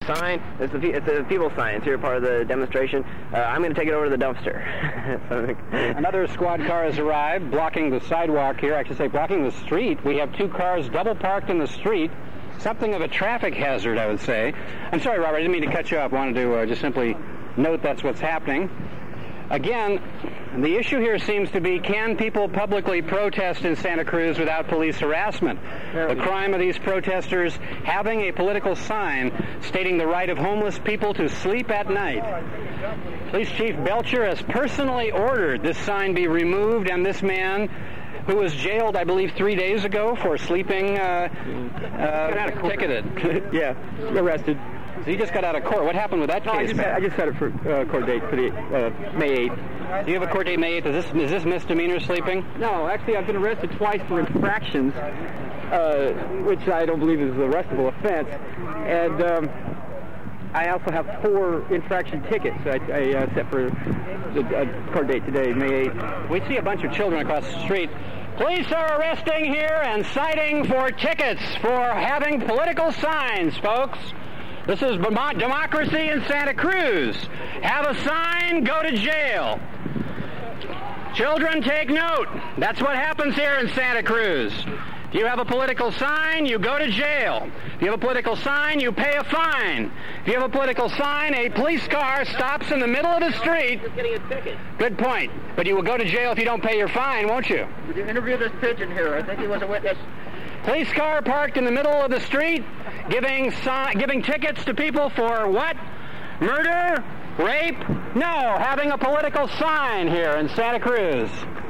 Sign. It's a people sign. It's here part of the demonstration. I'm going to take it over to the dumpster. Another squad car has arrived, blocking the sidewalk here. I should say blocking the street. We have two cars double parked in the street. Something of a traffic hazard, I would say. I'm sorry, Robert, I didn't mean to cut you off. I wanted to just simply note that's what's happening. Again, the issue here seems to be, can people publicly protest in Santa Cruz without police harassment? The crime of these protesters having a political sign stating the right of homeless people to sleep at night. Police Chief Belcher has personally ordered this sign be removed, and this man, who was jailed, I believe, 3 days ago for sleeping, ticketed. Yeah, arrested. So he just got out of court. What happened with that case? I just had a court date for the May 8th. Do you have a court date May 8th? Is this misdemeanor sleeping? No, actually, I've been arrested twice for infractions, which I don't believe is a arrestable offense. And I also have 4 infraction tickets I set for the court date today, May 8th. We see a bunch of children across the street. Police are arresting here and citing for tickets for having political signs, folks. This is democracy in Santa Cruz. Have a sign, go to jail. Children, take note. That's what happens here in Santa Cruz. If you have a political sign, you go to jail. If you have a political sign, you pay a fine. If you have a political sign, a police car stops in the middle of the street. You're getting a ticket. Good point. But you will go to jail if you don't pay your fine, won't you? Would you interview this pigeon here? I think he was a witness. Police car parked in the middle of the street, giving tickets to people for what? Murder? Rape? No, having a political sign here in Santa Cruz.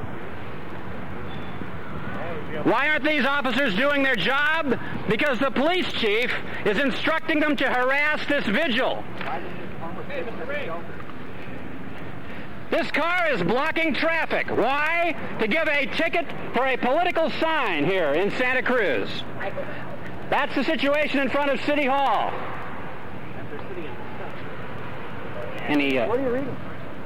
Why aren't these officers doing their job? Because the police chief is instructing them to harass this vigil. This car is blocking traffic. Why? To give a ticket for a political sign here in Santa Cruz. That's the situation in front of City Hall. What are you reading?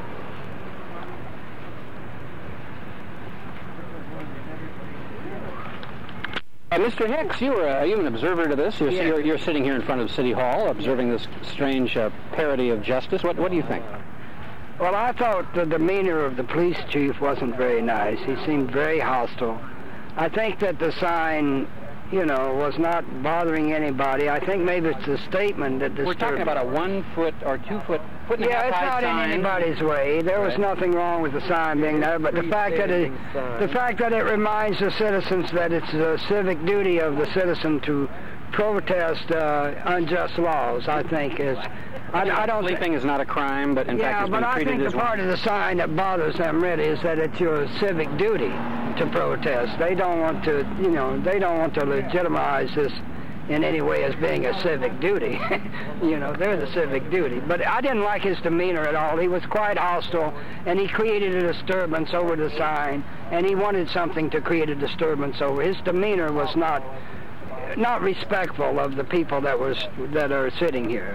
Mr. Hicks, you're an observer to this. You're sitting here in front of City Hall, observing this strange parody of justice. What do you think? Well, I thought the demeanor of the police chief wasn't very nice. He seemed very hostile. I think that the sign, was not bothering anybody. I think maybe it's the statement that disturbed. We're talking about a 1 foot or 2 foot, foot and a half high sign. Yeah, it's not in anybody's way. There was nothing wrong with the sign being there, but the fact that it reminds the citizens that it's a civic duty of the citizen to protest unjust laws, I think is. I don't. Sleeping is not a crime, but in fact, it's been treated as one. Yeah, but I think the part of the sign that bothers them really is that it's your civic duty to protest. They don't want to, they don't want to legitimize this in any way as being a civic duty. They're the civic duty. But I didn't like his demeanor at all. He was quite hostile, and he created a disturbance over the sign, and he wanted something to create a disturbance over. His demeanor was not respectful of the people that are sitting here.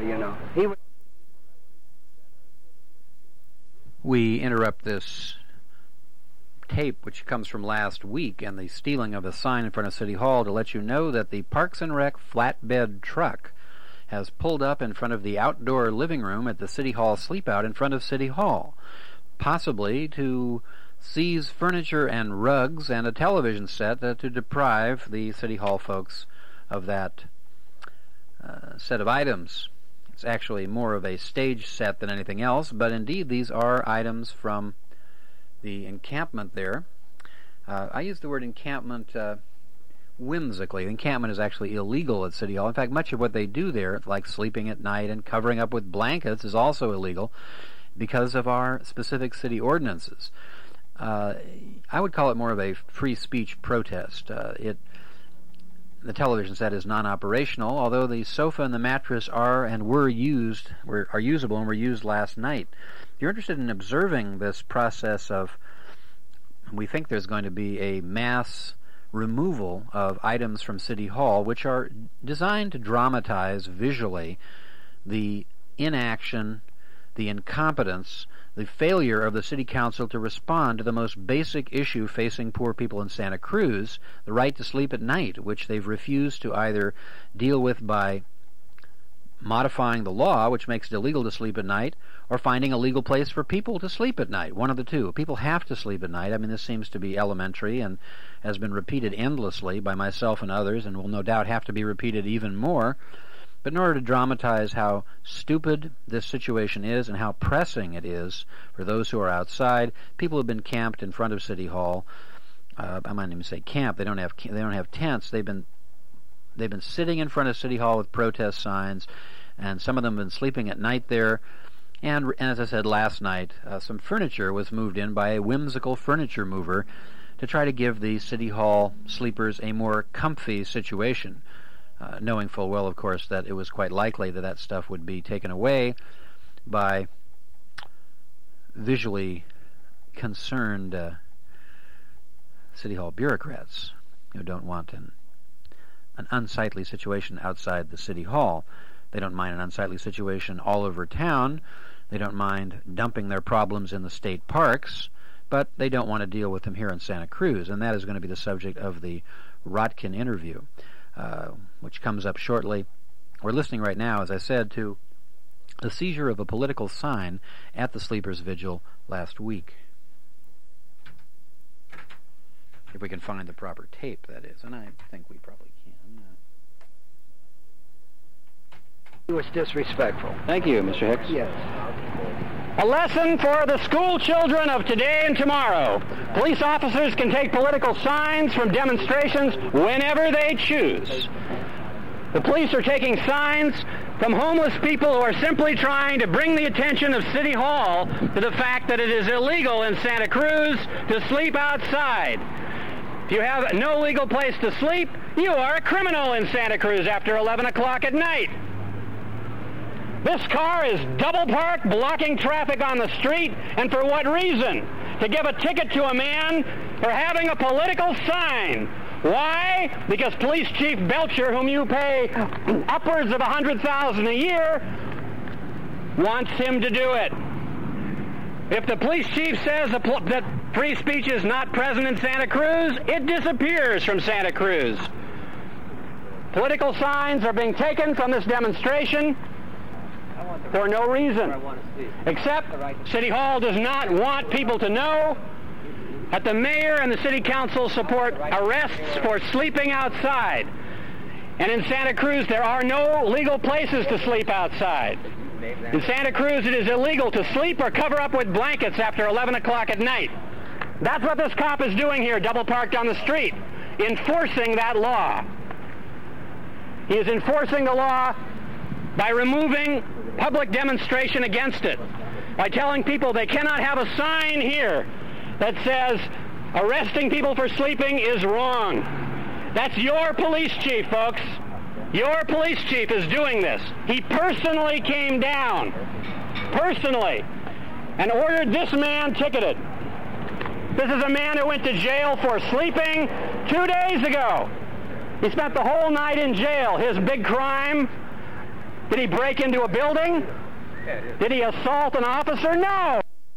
We interrupt this tape, which comes from last week, and the stealing of a sign in front of City Hall, to let you know that the Parks and Rec flatbed truck has pulled up in front of the outdoor living room at the City Hall Sleepout in front of City Hall, possibly to seize furniture and rugs and a television set to deprive the City Hall folks of that set of items. It's actually more of a stage set than anything else, but indeed these are items from the encampment there. I use the word encampment whimsically. Encampment is actually illegal at City Hall. In fact, much of what they do there, like sleeping at night and covering up with blankets, is also illegal because of our specific city ordinances. I would call it more of a free speech protest. The television set is non-operational, although the sofa and the mattress are usable and were used last night. If you're interested in observing this process of, we think there's going to be a mass removal of items from City Hall, which are designed to dramatize visually the inaction, the incompetence, the failure of the City Council to respond to the most basic issue facing poor people in Santa Cruz, the right to sleep at night, which they've refused to either deal with by modifying the law, which makes it illegal to sleep at night, or finding a legal place for people to sleep at night. One of the two. People have to sleep at night. I mean, this seems to be elementary and has been repeated endlessly by myself and others, and will no doubt have to be repeated even more. But in order to dramatize how stupid this situation is and how pressing it is for those who are outside, people have been camped in front of City Hall. I might even say camp. They don't have tents. They've been sitting in front of City Hall with protest signs, and some of them have been sleeping at night there. And as I said last night, some furniture was moved in by a whimsical furniture mover to try to give the City Hall sleepers a more comfy situation, knowing full well, of course, that it was quite likely that that stuff would be taken away by visually concerned City Hall bureaucrats who don't want an unsightly situation outside the City Hall. They don't mind an unsightly situation all over town. They don't mind dumping their problems in the state parks, but they don't want to deal with them here in Santa Cruz, and that is going to be the subject of the Rotkin interview, which comes up shortly. We're listening right now, as I said, to the seizure of a political sign at the Sleepers' Vigil last week. If we can find the proper tape, that is, and I think we probably can. It was disrespectful. Thank you, Mr. Hicks. Yes. A lesson for the school children of today and tomorrow. Police officers can take political signs from demonstrations whenever they choose. The police are taking signs from homeless people who are simply trying to bring the attention of City Hall to the fact that it is illegal in Santa Cruz to sleep outside. If you have no legal place to sleep, you are a criminal in Santa Cruz after 11 o'clock at night. This car is double parked, blocking traffic on the street, and for what reason? To give a ticket to a man for having a political sign. Why? Because Police Chief Belcher, whom you pay upwards of $100,000 a year, wants him to do it. If the police chief says that free speech is not present in Santa Cruz, it disappears from Santa Cruz. Political signs are being taken from this demonstration for no reason, except City Hall does not want people to know that the mayor and the city council support arrests for sleeping outside. And in Santa Cruz, there are no legal places to sleep outside. In Santa Cruz, it is illegal to sleep or cover up with blankets after 11 o'clock at night. That's what this cop is doing here, double parked on the street, enforcing that law. He is enforcing the law by removing public demonstration against it, by telling people they cannot have a sign here that says arresting people for sleeping is wrong. That's your police chief, folks. Your police chief is doing this. He personally came down, personally, and ordered this man ticketed. This is a man who went to jail for sleeping 2 days ago. He spent the whole night in jail. His big crime: did he break into a building? Did he assault an officer? No.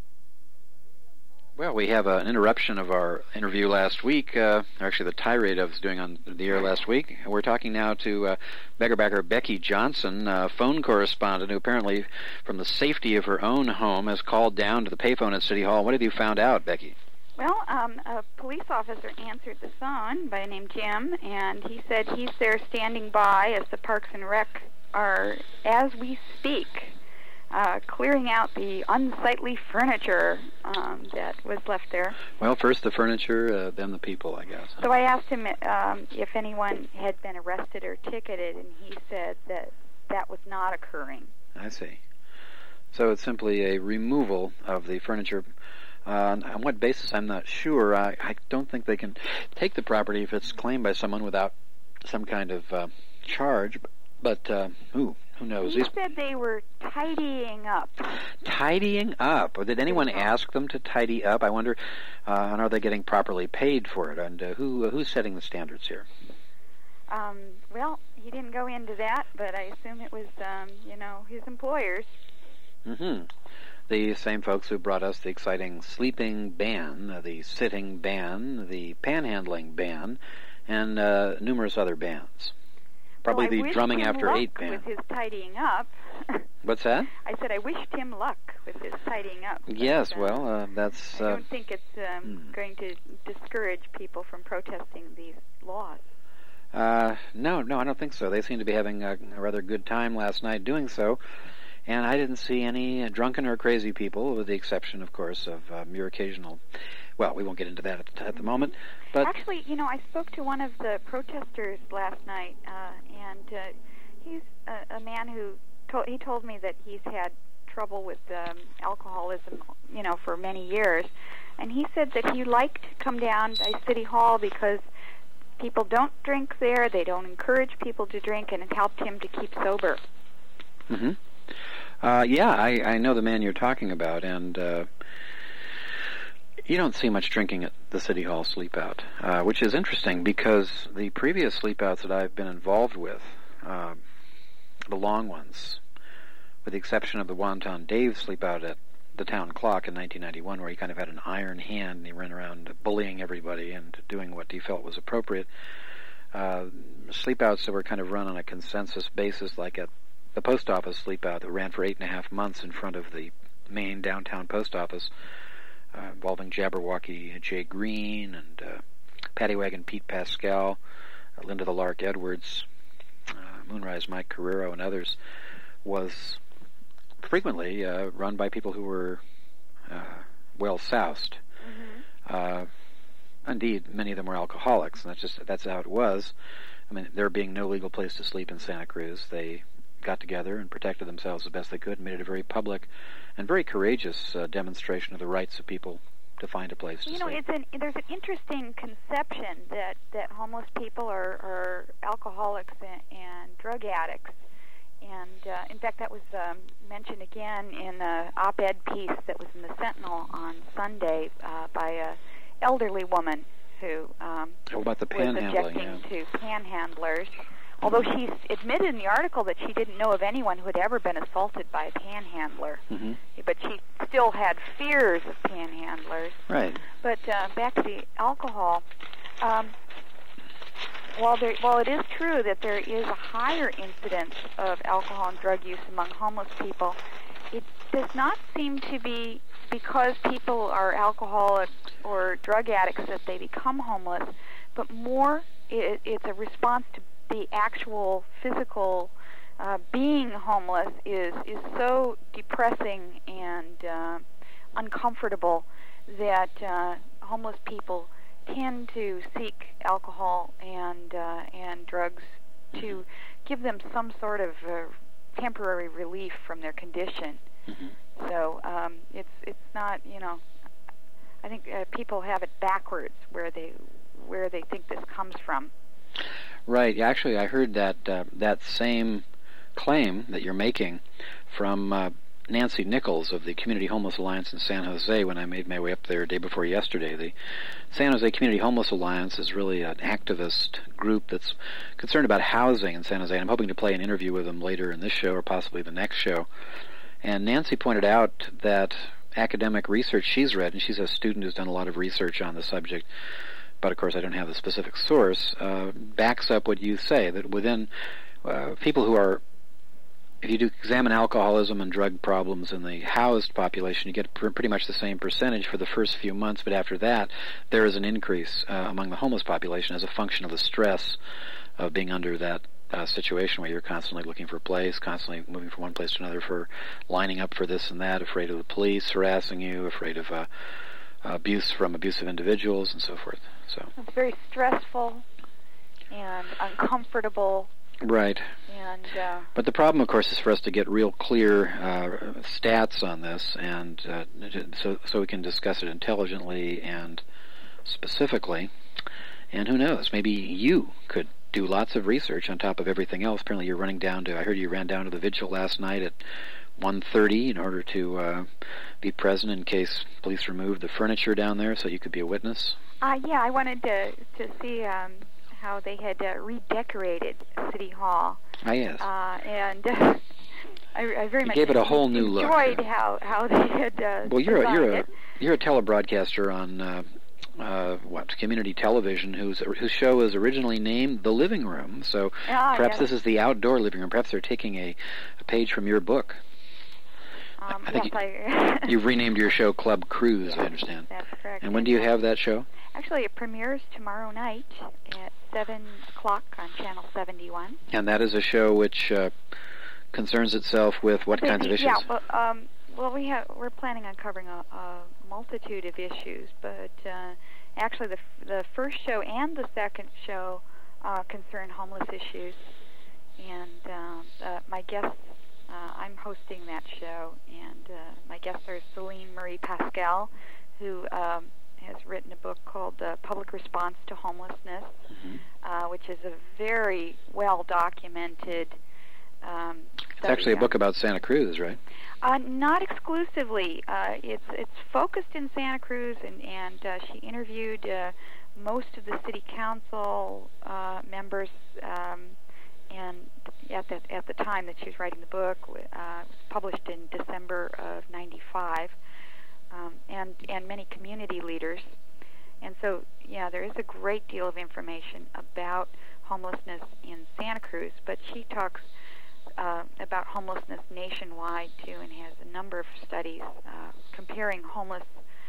Well, we have an interruption of our interview last week, actually the tirade I was doing on the air last week. We're talking now to beggarbacker Becky Johnson, phone correspondent who apparently, from the safety of her own home, has called down to the payphone at City Hall. What have you found out, Becky? Well, a police officer answered the phone by the name Jim, and he said he's there standing by as the Parks and Rec are, as we speak, clearing out the unsightly furniture that was left there. Well, first the furniture, then the people, I guess. So I asked him if anyone had been arrested or ticketed, and he said that that was not occurring. I see. So it's simply a removal of the furniture. On what basis, I'm not sure. I don't think they can take the property if it's claimed by someone without some kind of charge. But who knows? He said they were tidying up. Tidying up? Or did anyone ask them to tidy up? I wonder, and are they getting properly paid for it? And who's setting the standards here? Well, he didn't go into that, but I assume it was, his employers. Mm-hmm. The same folks who brought us the exciting sleeping ban, the sitting ban, the panhandling ban, and numerous other bans. Probably well, the drumming after 8 band. with his tidying up. What's that? I said I wished him luck with his tidying up. Yes, but, well, that's... I don't think it's going to discourage people from protesting these laws. No, I don't think so. They seem to be having a rather good time last night doing so. And I didn't see any drunken or crazy people, with the exception, of course, of your occasional... Well, we won't get into that at the moment. But actually, I spoke to one of the protesters last night, and he's a man who he told me that he's had trouble with alcoholism, for many years. And he said that he liked to come down to City Hall because people don't drink there, they don't encourage people to drink, and it helped him to keep sober. Mm-hmm. I know the man you're talking about, and you don't see much drinking at the City Hall sleepout, which is interesting because the previous sleepouts that I've been involved with, the long ones, with the exception of the Wonton Dave sleepout at the Town Clock in 1991, where he kind of had an iron hand and he ran around bullying everybody and doing what he felt was appropriate. Sleepouts that were kind of run on a consensus basis, like at the post office sleepout that ran for 8.5 months in front of the main downtown post office, involving Jabberwocky Jay Green and Paddy Wagon Pete Pascal, Linda the Lark Edwards, Moonrise Mike Carrero, and others, was frequently run by people who were well soused. Mm-hmm. Indeed, many of them were alcoholics, and that's how it was. I mean, there being no legal place to sleep in Santa Cruz, they got together and protected themselves as best they could, and made it a very public and very courageous demonstration of the rights of people to find a place to sleep. There's an interesting conception that homeless people are alcoholics and drug addicts. And, in fact, that was mentioned again in an op-ed piece that was in the Sentinel on Sunday by an elderly woman who about the was objecting to panhandlers. Although she admitted in the article that she didn't know of anyone who had ever been assaulted by a panhandler. Mm-hmm. But she still had fears of panhandlers. Right. But back to the alcohol, while it is true that there is a higher incidence of alcohol and drug use among homeless people, it does not seem to be because people are alcoholics or drug addicts that they become homeless, but more it's a response to the actual physical being homeless is so depressing and uncomfortable that homeless people tend to seek alcohol and drugs to give them some sort of temporary relief from their condition. Mm-hmm. So it's not, I think people have it backwards where they think this comes from. Right. Actually, I heard that same claim that you're making from Nancy Nichols of the Community Homeless Alliance in San Jose when I made my way up there day before yesterday. The San Jose Community Homeless Alliance is really an activist group that's concerned about housing in San Jose, and I'm hoping to play an interview with them later in this show or possibly the next show. And Nancy pointed out that academic research she's read, and she's a student who's done a lot of research on the subject, but of course I don't have the specific source, backs up what you say, that within people who are, if you do examine alcoholism and drug problems in the housed population, you get pretty much the same percentage for the first few months, but after that there is an increase among the homeless population as a function of the stress of being under that situation where you're constantly looking for a place, constantly moving from one place to another, for lining up for this and that, afraid of the police harassing you, afraid of abuse from abusive individuals and so forth. So it's very stressful and uncomfortable. Right. And but the problem, of course, is for us to get real clear stats on this, and so we can discuss it intelligently and specifically. And who knows? Maybe you could do lots of research on top of everything else. Apparently, you're running down to. I heard you ran down to the vigil last night at 1:30 in order to be present in case police removed the furniture down there, so you could be a witness. Yeah, I wanted to see how they had redecorated City Hall. Ah, yes. And I very much gave it a whole new look. Enjoyed how they had. Well, you're a telebroadcaster on community television, whose show is originally named The Living Room. So perhaps this is the outdoor living room. Perhaps they're taking a page from your book. I think you've renamed your show Club Cruise, I understand. That's correct. And when do you have that show? Actually, it premieres tomorrow night at 7 o'clock on Channel 71. And that is a show which concerns itself with what kinds of issues? Yeah, well, we're planning on covering a multitude of issues, but actually the first show and the second show concern homeless issues. And my guests, I'm hosting that show, and my guests are Celine Marie Pascal, who has written a book called Public Response to Homelessness, which is a very well-documented It's actually a book about Santa Cruz, right? Not exclusively. It's focused in Santa Cruz, and she interviewed most of the city council members, and at the time that she was writing the book, it was published in December of '95, and many community leaders. And so, yeah, there is a great deal of information about homelessness in Santa Cruz, but she talks about homelessness nationwide, too, and has a number of studies comparing homeless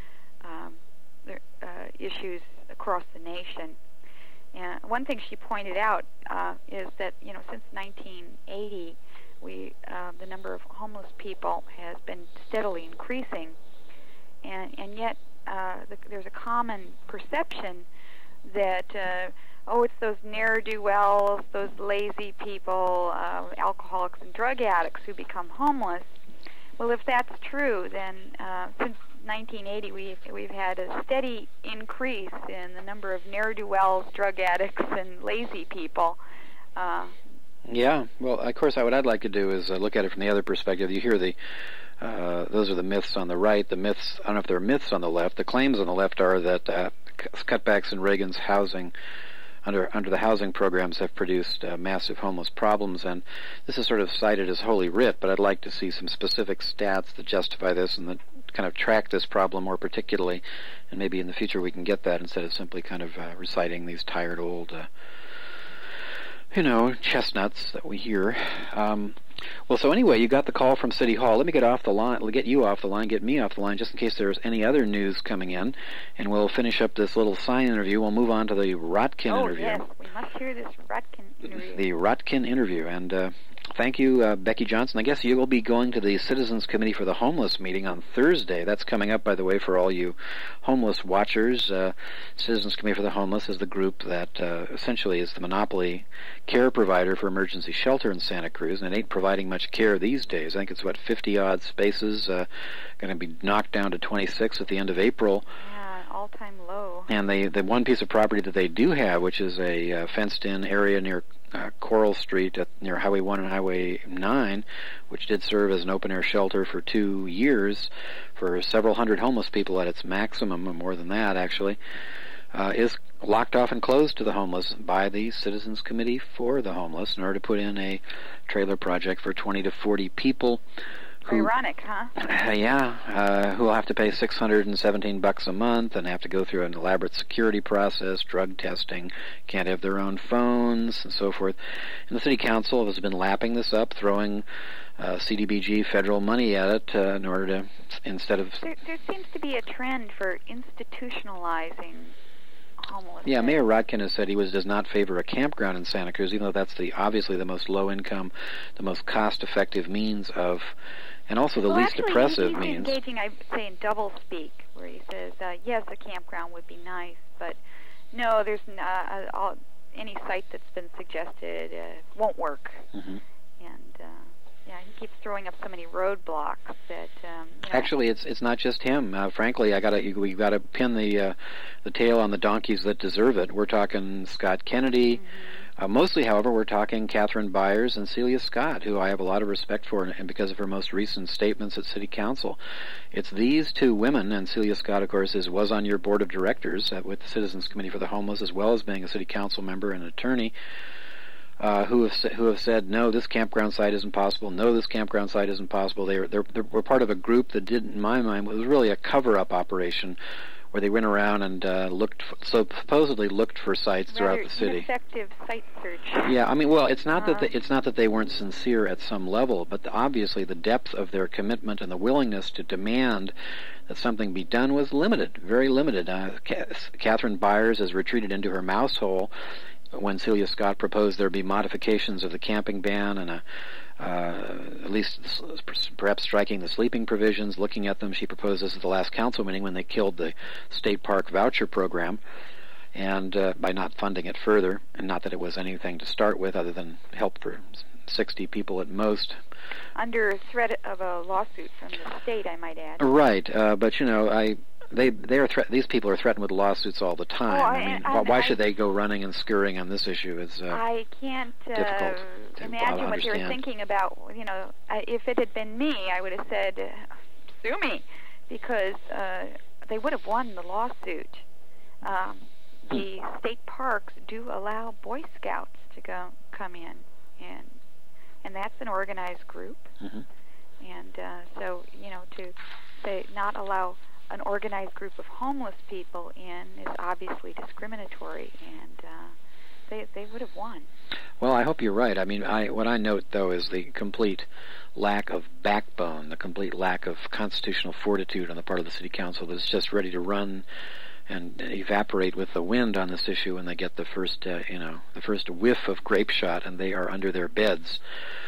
issues across the nation. And one thing she pointed out is that, since 1980, the number of homeless people has been steadily increasing, and yet there's a common perception that it's those ne'er-do-wells, those lazy people, alcoholics and drug addicts who become homeless. Well, if that's true, then since 1980, we've had a steady increase in the number of ne'er-do-wells, drug addicts, and lazy people. Yeah, well, of course, what I'd like to do is look at it from the other perspective. You hear those are the myths on the right. The myths, I don't know if there are myths on the left. The claims on the left are that cutbacks in Reagan's housing, under the housing programs, have produced massive homeless problems, and this is sort of cited as holy writ, but I'd like to see some specific stats that justify this and that kind of track this problem more particularly, and maybe in the future we can get that instead of simply kind of reciting these tired old chestnuts that we hear. Well, so anyway, you got the call from City Hall. Let me get you off the line, get me off the line, just in case there's any other news coming in, and we'll finish up this little sign interview. We'll move on to the Rotkin interview. Oh, yes, we must hear this Rotkin interview. The Rotkin interview, and thank you, Becky Johnson. I guess you will be going to the Citizens Committee for the Homeless meeting on Thursday. That's coming up, by the way, for all you homeless watchers. Citizens Committee for the Homeless is the group that essentially is the monopoly care provider for emergency shelter in Santa Cruz, and it ain't providing much care these days. I think it's, 50-odd spaces, going to be knocked down to 26 at the end of April. Yeah, all-time low. And the one piece of property that they do have, which is a fenced-in area near Coral Street near Highway 1 and Highway 9, which did serve as an open-air shelter for 2 years for several hundred homeless people at its maximum, or more than that, actually, is locked off and closed to the homeless by the Citizens Committee for the Homeless in order to put in a trailer project for 20 to 40 people. Ironic, huh? Who will have to pay $617 a month and have to go through an elaborate security process, drug testing, can't have their own phones, and so forth. And the City Council has been lapping this up, throwing CDBG federal money at it in order to, instead of... There seems to be a trend for institutionalizing homelessness. Yeah, Mayor Rotkin has said he does not favor a campground in Santa Cruz, even though that's obviously the most low-income, the most cost-effective means of... and also the least oppressive means. He's engaging, I say, in double speak, where he says, yes, a campground would be nice, but no, there's any site that's been suggested won't work. Mm-hmm. And he keeps throwing up so many roadblocks that. Actually, it's not just him. Frankly, we got to pin the tail on the donkeys that deserve it. We're talking Scott Kennedy. Mm-hmm. Mostly, however, we're talking Catherine Byers and Celia Scott, who I have a lot of respect for, and because of her most recent statements at City Council. It's these two women, and Celia Scott, of course, was on your board of directors with the Citizens Committee for the Homeless, as well as being a City Council member and an attorney, who have said, no, this campground site isn't possible. No, this campground site isn't possible. They were part of a group that did, in my mind, was really a cover-up operation, where they went around and supposedly looked for sites throughout the city. Ineffective site search. Yeah, I mean, well, it's not that they weren't sincere at some level, but obviously the depth of their commitment and the willingness to demand that something be done was limited, very limited. Catherine Byers has retreated into her mouse hole when Celia Scott proposed there be modifications of the camping ban and at least perhaps striking the sleeping provisions. Looking at them, she proposed this at the last council meeting when they killed the state park voucher program, and by not funding it further, and not that it was anything to start with other than help for 60 people at most. Under threat of a lawsuit from the state, I might add. Right, but you know, these people are threatened with lawsuits all the time. Why should they go running and scurrying on this issue? It's I can't imagine what they were thinking about. You know, if it had been me, I would have said, "Sue me," because they would have won the lawsuit. The state parks do allow Boy Scouts to come in, and that's an organized group. Mm-hmm. And so, you know, to say not allow an organized group of homeless people in is obviously discriminatory, and they would have won. Well, I hope you're right. I mean, what I note, though, is the complete lack of backbone, the complete lack of constitutional fortitude on the part of the city council that's just ready to run and evaporate with the wind on this issue when they get the first whiff of grape shot, and they are under their beds.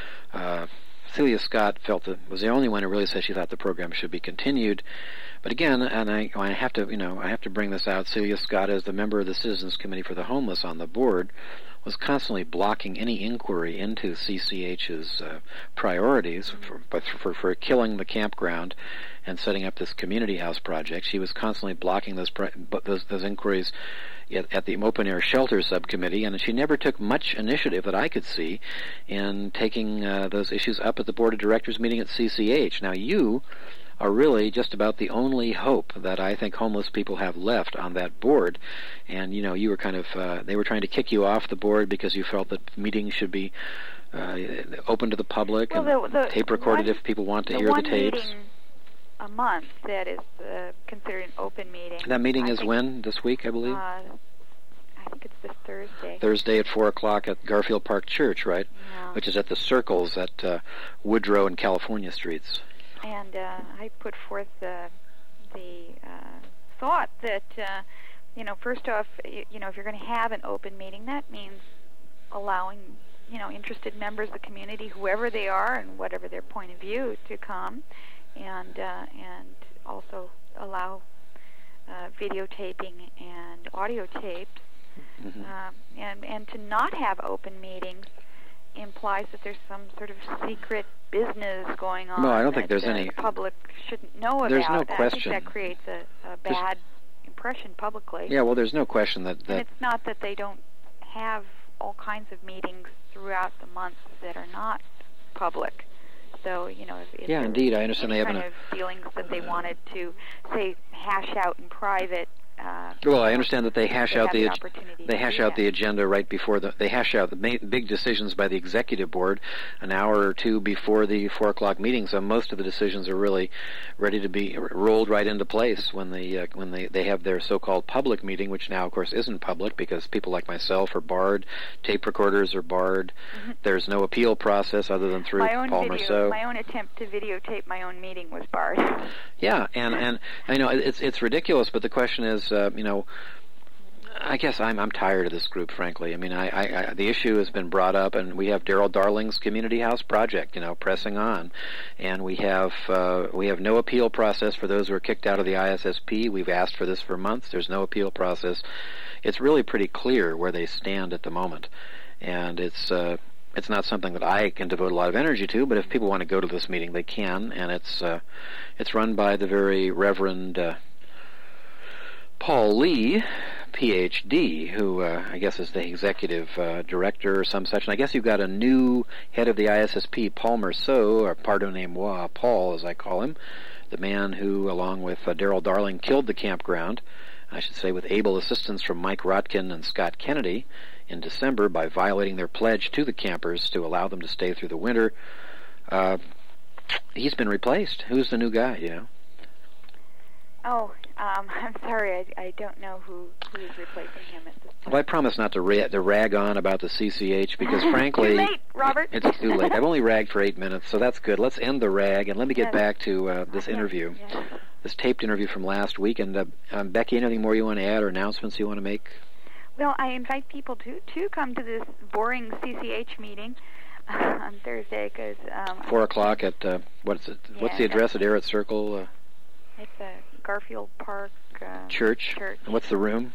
Celia Scott was the only one who really said she thought the program should be continued. But again, and I have to bring this out. Celia Scott, as the member of the Citizens Committee for the Homeless on the board, was constantly blocking any inquiry into CCH's priorities for killing the campground and setting up this community house project. She was constantly blocking those inquiries at the open air shelter subcommittee, and she never took much initiative that I could see in taking those issues up at the board of directors meeting at CCH. Now, you are really just about the only hope that I think homeless people have left on that board. And, you know, you were kind of, they were trying to kick you off the board because you felt that meetings should be open to the public and tape recorded if people want to hear the tapes. Meeting a month that is considered an open meeting. That meeting is when? This week, I believe? I think it's this Thursday. Thursday at 4 o'clock at Garfield Park Church, right? Yeah. Which is at the Circles at Woodrow and California Streets. And I put forth the thought that, you know, first off, you know, if you're going to have an open meeting, that means allowing, you know, interested members of the community, whoever they are and whatever their point of view, to come, and also allow videotaping and audio tapes, mm-hmm. and to not have open meetings implies that there's some sort of secret business going on. No, I don't think there's any. The public shouldn't know about. There's no question. I think that creates a bad impression publicly. Yeah, well, there's no question that. And it's not that they don't have all kinds of meetings throughout the month that are not public. So, you know, if yeah, indeed, I understand they have kind of feelings that they wanted to, say, hash out in private. Well, I understand that they hash out the agenda right before they hash out the big decisions by the executive board an hour or two before the 4 o'clock meeting. So most of the decisions are really ready to be rolled right into place when they have their so-called public meeting, which now, of course, isn't public because people like myself are barred, tape recorders are barred. Mm-hmm. There's no appeal process other than through Paul Marceau. My own attempt to videotape my own meeting was barred. Yeah, and I know it's ridiculous, but the question is. You know, I guess I'm tired of this group, frankly. I mean, I the issue has been brought up, and we have Daryl Darling's community house project, you know, pressing on, and we have no appeal process for those who are kicked out of the ISSP. We've asked for this for months. There's no appeal process. It's really pretty clear where they stand at the moment, and it's not something that I can devote a lot of energy to. But if people want to go to this meeting, they can, and it's run by the very Reverend. Paul Lee, Ph.D., who I guess is the executive director or some such. And I guess you've got a new head of the ISSP, Paul Marceau, or pardonnez-moi, Paul, as I call him, the man who, along with Daryl Darling, killed the campground, I should say with able assistance from Mike Rotkin and Scott Kennedy in December by violating their pledge to the campers to allow them to stay through the winter. He's been replaced. Who's the new guy, you know? Oh, I'm sorry, I don't know who is replacing him at this time. Well, I promise not to rag on about the CCH because, frankly... Too late, Robert. It's too late. I've only ragged for 8 minutes, so that's good. Let's end the rag, and let me get back to this interview, this taped interview from last week. And, Becky, anything more you want to add or announcements you want to make? Well, I invite people to come to this boring CCH meeting on Thursday because... 4 o'clock at, what is it? What's the address at Arrett Circle? It's a Garfield Park Church. And what's the room?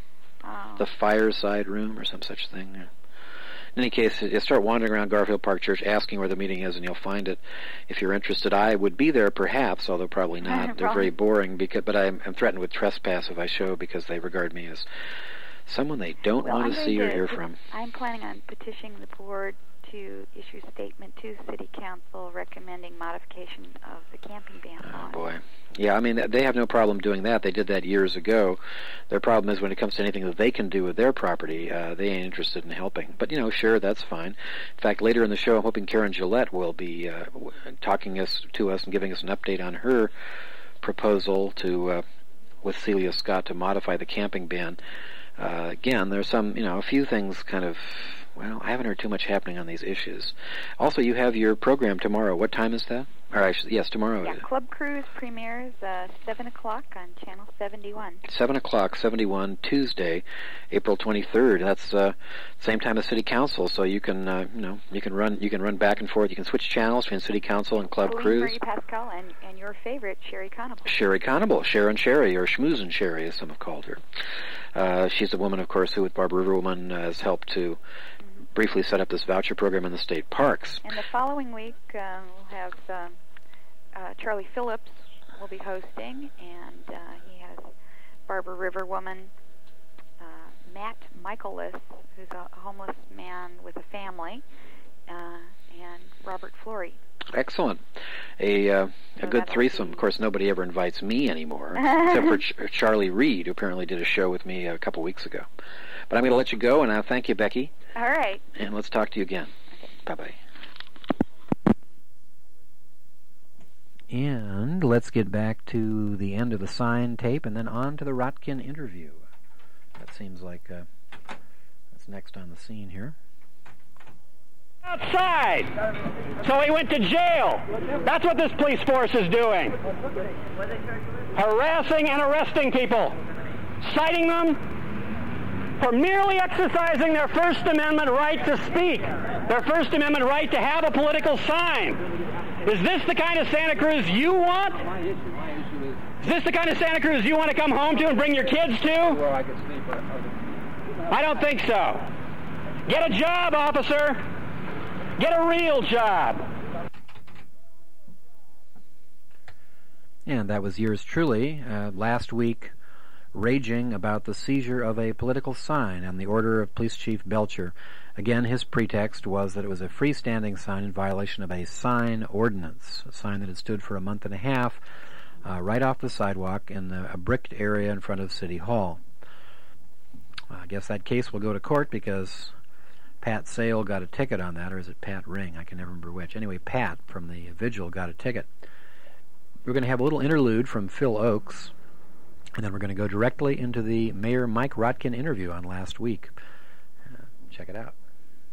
The Fireside Room or some such thing. In any case, you start wandering around Garfield Park Church asking where the meeting is, and you'll find it. If you're interested, I would be there perhaps, although probably not. They're very boring, but I'm threatened with trespass if I show because they regard me as someone they don't want to see or hear from. I'm planning on petitioning the board to issue a statement to City Council recommending modification of the camping ban law. Oh, boy. Yeah, I mean, they have no problem doing that. They did that years ago. Their problem is when it comes to anything that they can do with their property, they ain't interested in helping. But, sure, that's fine. In fact, later in the show, I'm hoping Karen Gillette will be talking to us and giving us an update on her proposal to, with Celia Scott, to modify the camping ban. Again, there's some, a few things kind of... Well, I haven't heard too much happening on these issues. Also, you have your program tomorrow. What time is that? Yes, tomorrow. Yeah, Club Cruise premieres 7 o'clock on Channel 71. 7 o'clock, 71, Tuesday, April 23rd. That's same time as City Council, so you can, you can run back and forth. You can switch channels between City Council and Club Cruise. Marie Pascal and your favorite, Sherry Conable. Sherry Conable, Sharon Sherry, or Schmoozin' Sherry, as some have called her. She's a woman, of course, who with Barbara Riverwoman has helped to briefly set up this voucher program in the state parks. And the following week, we'll have Charlie Phillips will be hosting, and he has Barbara Riverwoman, Matt Michaelis, who's a homeless man with a family, and Robert Flory. Excellent. A good threesome. Of course, nobody ever invites me anymore, except for Charlie Reed, who apparently did a show with me a couple weeks ago. But I'm going to let you go, and I'll thank you, Becky. All right. And let's talk to you again. Okay. Bye-bye. And let's get back to the end of the sign tape and then on to the Rotkin interview. That seems like that's next on the scene here. Outside! So he went to jail. That's what this police force is doing. Harassing and arresting people. Citing them for merely exercising their First Amendment right to speak, their First Amendment right to have a political sign. Is this the kind of Santa Cruz you want? Is this the kind of Santa Cruz you want to come home to and bring your kids to? I don't think so. Get a job, officer. Get a real job. And that was yours truly last week, raging about the seizure of a political sign on the order of Police Chief Belcher. Again, his pretext was that it was a freestanding sign in violation of a sign ordinance, a sign that had stood for a month and a half right off the sidewalk in a bricked area in front of City Hall. I guess that case will go to court because Pat Sale got a ticket on that, or is it Pat Ring? I can never remember which. Anyway, Pat from the Vigil got a ticket. We're going to have a little interlude from Phil Oakes, and then we're going to go directly into the Mayor Mike Rotkin interview on last week. Check it out.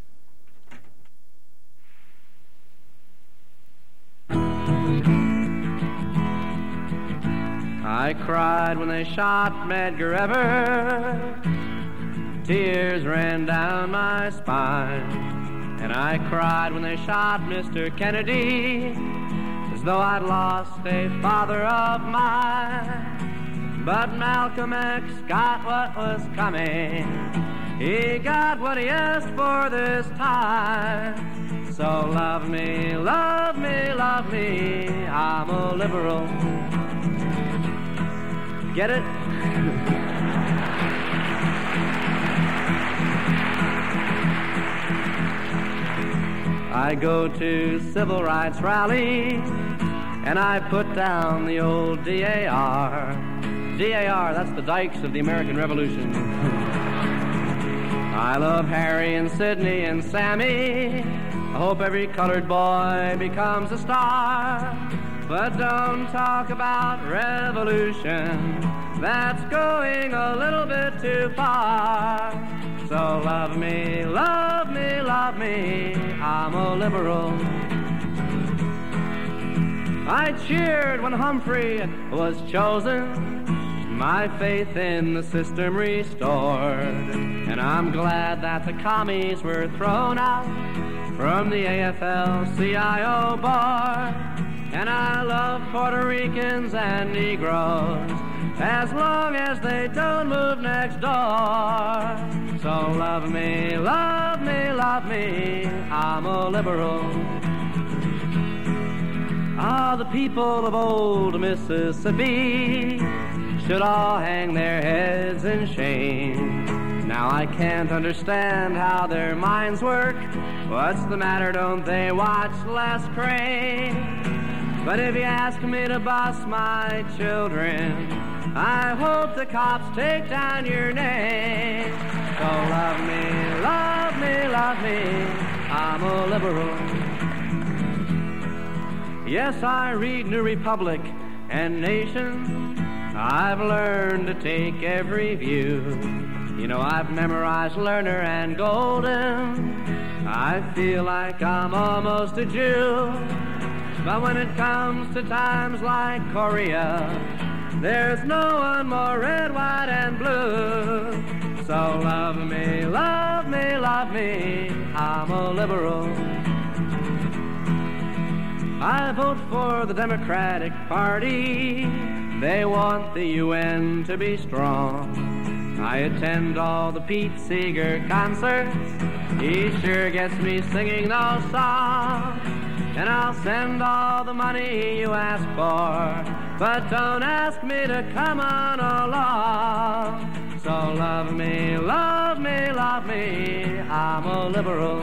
I cried when they shot Medgar Evers. Tears ran down my spine. And I cried when they shot Mr. Kennedy, as though I'd lost a father of mine. But Malcolm X got what was coming. He got what he asked for this time. So love me, love me, love me, I'm a liberal. Get it? I go to civil rights rallies and I put down the old DAR. DAR, that's the dykes of the American Revolution. I love Harry and Sidney and Sammy. I hope every colored boy becomes a star. But don't talk about revolution. That's going a little bit too far. So love me, love me, love me. I'm a liberal. I cheered when Humphrey was chosen, my faith in the system restored. And I'm glad that the commies were thrown out from the AFL-CIO board. And I love Puerto Ricans and Negroes as long as they don't move next door. So love me, love me, love me. I'm a liberal. Ah, the people of old Mississippi should all hang their heads in shame. Now I can't understand how their minds work. What's the matter, don't they watch Les Crane? But if you ask me to bus my children, I hope the cops take down your name. So love me, love me, love me. I'm a liberal. Yes, I read New Republic and Nation. I've learned to take every view. You know, I've memorized Lerner and Golden. I feel like I'm almost a Jew. But when it comes to times like Korea, there's no one more red, white, and blue. So love me, love me, love me. I'm a liberal. I vote for the Democratic Party. They want the UN to be strong. I attend all the Pete Seeger concerts. He sure gets me singing those songs. And I'll send all the money you ask for, but don't ask me to come on along. So love me, love me, love me. I'm a liberal.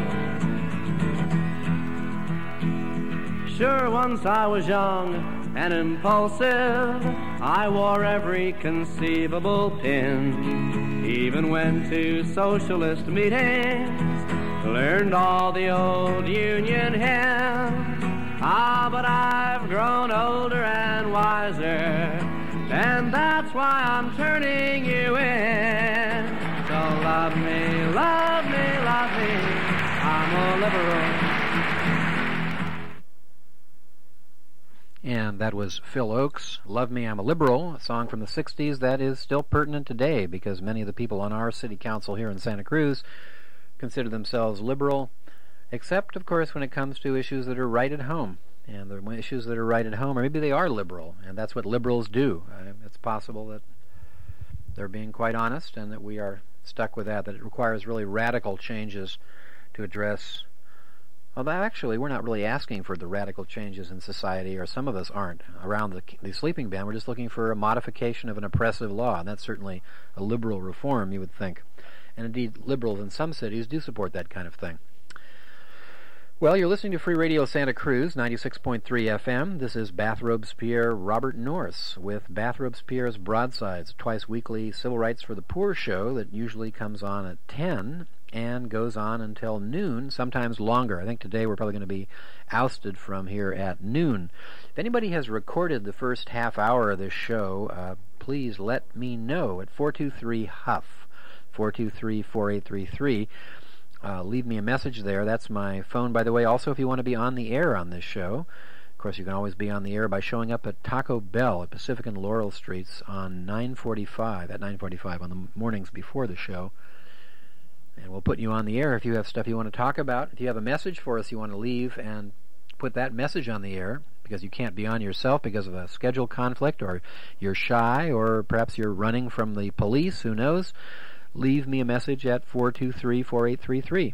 Sure, once I was young and impulsive. I wore every conceivable pin. Even went to socialist meetings. Learned all the old Union hymns. Ah, but I've grown older and wiser, and that's why I'm turning you in. So love me, love me, love me. I'm a liberal. And that was Phil Oakes, Love Me, I'm a Liberal, a song from the 60s that is still pertinent today because many of the people on our city council here in Santa Cruz consider themselves liberal, except, of course, when it comes to issues that are right at home. And the issues that are right at home, or maybe they are liberal, and that's what liberals do. It's possible that they're being quite honest and that we are stuck with that it requires really radical changes to address. Although actually, we're not really asking for the radical changes in society, or some of us aren't. Around the sleeping ban, we're just looking for a modification of an oppressive law, and that's certainly a liberal reform, you would think. And indeed, liberals in some cities do support that kind of thing. Well, you're listening to Free Radio Santa Cruz, 96.3 FM. This is Bathrobes Pierre Robert Norris with Bathrobes Pierre's Broadsides, twice weekly civil rights for the poor show that usually comes on at 10 and goes on until noon, sometimes longer. I think today we're probably going to be ousted from here at noon. If anybody has recorded the first half hour of this show, please let me know at 423-HUFF, 423-4833. Leave me a message there. That's my phone, by the way. Also, if you want to be on the air on this show, of course, you can always be on the air by showing up at Taco Bell at Pacific and Laurel Streets on 9:45 on the mornings before the show. And we'll put you on the air if you have stuff you want to talk about. If you have a message for us you want to leave and put that message on the air because you can't be on yourself because of a schedule conflict, or you're shy, or perhaps you're running from the police, who knows, leave me a message at 423-4833.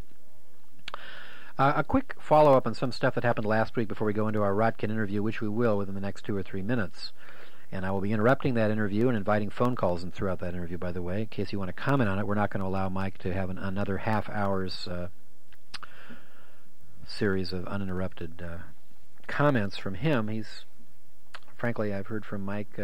A quick follow-up on some stuff that happened last week before we go into our Rotkin interview, which we will within the next 2 or 3 minutes. And I will be interrupting that interview and inviting phone calls throughout that interview, by the way. In case you want to comment on it, we're not going to allow Mike to have another half hour's series of uninterrupted comments from him. Frankly, I've heard from Mike.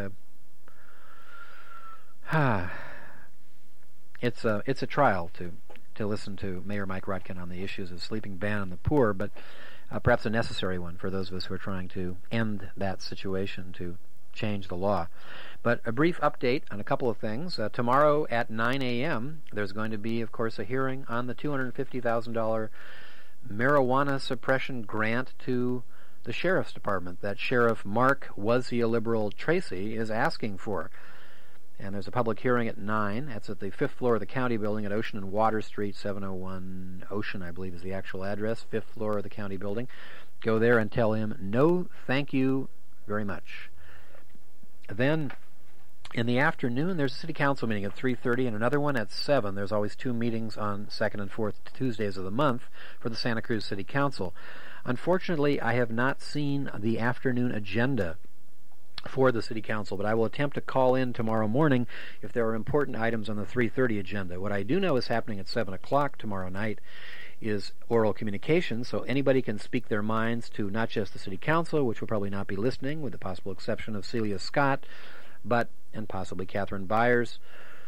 It's a trial to listen to Mayor Mike Rotkin on the issues of sleeping ban on the poor, but perhaps a necessary one for those of us who are trying to end that situation, to change the law. But a brief update on a couple of things. Tomorrow at 9 a.m., there's going to be, of course, a hearing on the $250,000 marijuana suppression grant to the Sheriff's Department that Sheriff Mark Was He a Liberal Tracy is asking for. And there's a public hearing at 9. That's at the 5th floor of the county building at Ocean and Water Street, 701 Ocean, I believe is the actual address, 5th floor of the county building. Go there and tell him, no, thank you very much. Then, in the afternoon, there's a city council meeting at 3:30 and another one at 7. There's always 2 meetings on 2nd and 4th Tuesdays of the month for the Santa Cruz City Council. Unfortunately, I have not seen the afternoon agenda for the City Council, but I will attempt to call in tomorrow morning if there are important items on the 3:30 agenda. What I do know is happening at 7 o'clock tomorrow night is oral communication, so anybody can speak their minds to not just the City Council, which will probably not be listening, with the possible exception of Celia Scott, and possibly Catherine Byers.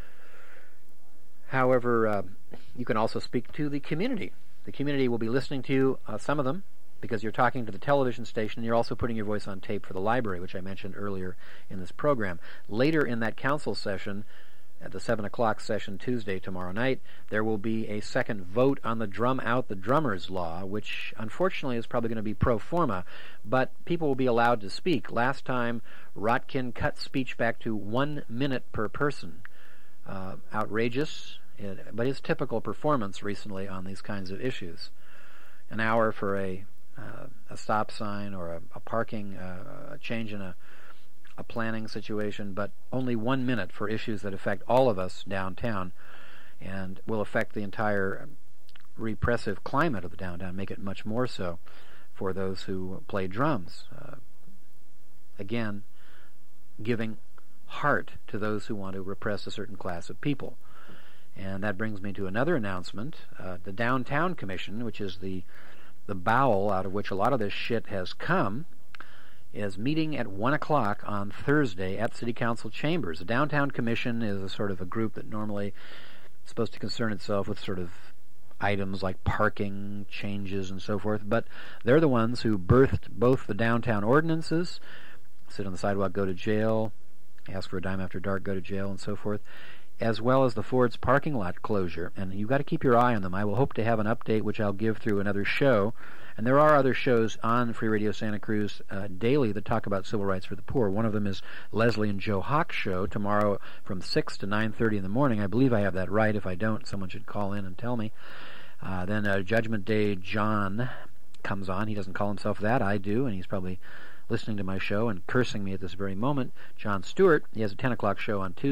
However, you can also speak to the community. The community will be listening to you, some of them, because you're talking to the television station, and you're also putting your voice on tape for the library, which I mentioned earlier in this program. Later in that council session, at the 7 o'clock session Tuesday tomorrow night, there will be a second vote on the Drum Out the Drummers law, which unfortunately is probably going to be pro forma, but people will be allowed to speak. Last time, Rotkin cut speech back to 1 minute per person. Outrageous, but his typical performance recently on these kinds of issues. An hour for a stop sign or a parking, a change in a planning situation, but only 1 minute for issues that affect all of us downtown and will affect the entire repressive climate of the downtown, make it much more so for those who play drums. Again, giving heart to those who want to repress a certain class of people. And that brings me to another announcement. The Downtown Commission, which is the bowel out of which a lot of this shit has come, is meeting at 1 o'clock on Thursday at City Council chambers. The Downtown Commission is a sort of a group that normally is supposed to concern itself with sort of items like parking changes and so forth, but they're the ones who birthed both the downtown ordinances, sit on the sidewalk, go to jail, ask for a dime after dark, go to jail, and so forth, as well as the Ford's parking lot closure. And you've got to keep your eye on them. I will hope to have an update, which I'll give through another show. And there are other shows on Free Radio Santa Cruz daily that talk about civil rights for the poor. One of them is Leslie and Joe Hawk's show tomorrow from 6 to 9:30 in the morning. I believe I have that right. If I don't, someone should call in and tell me. Then Judgment Day John comes on. He doesn't call himself that. I do, and he's probably listening to my show and cursing me at this very moment. John Stewart, he has a 10 o'clock show on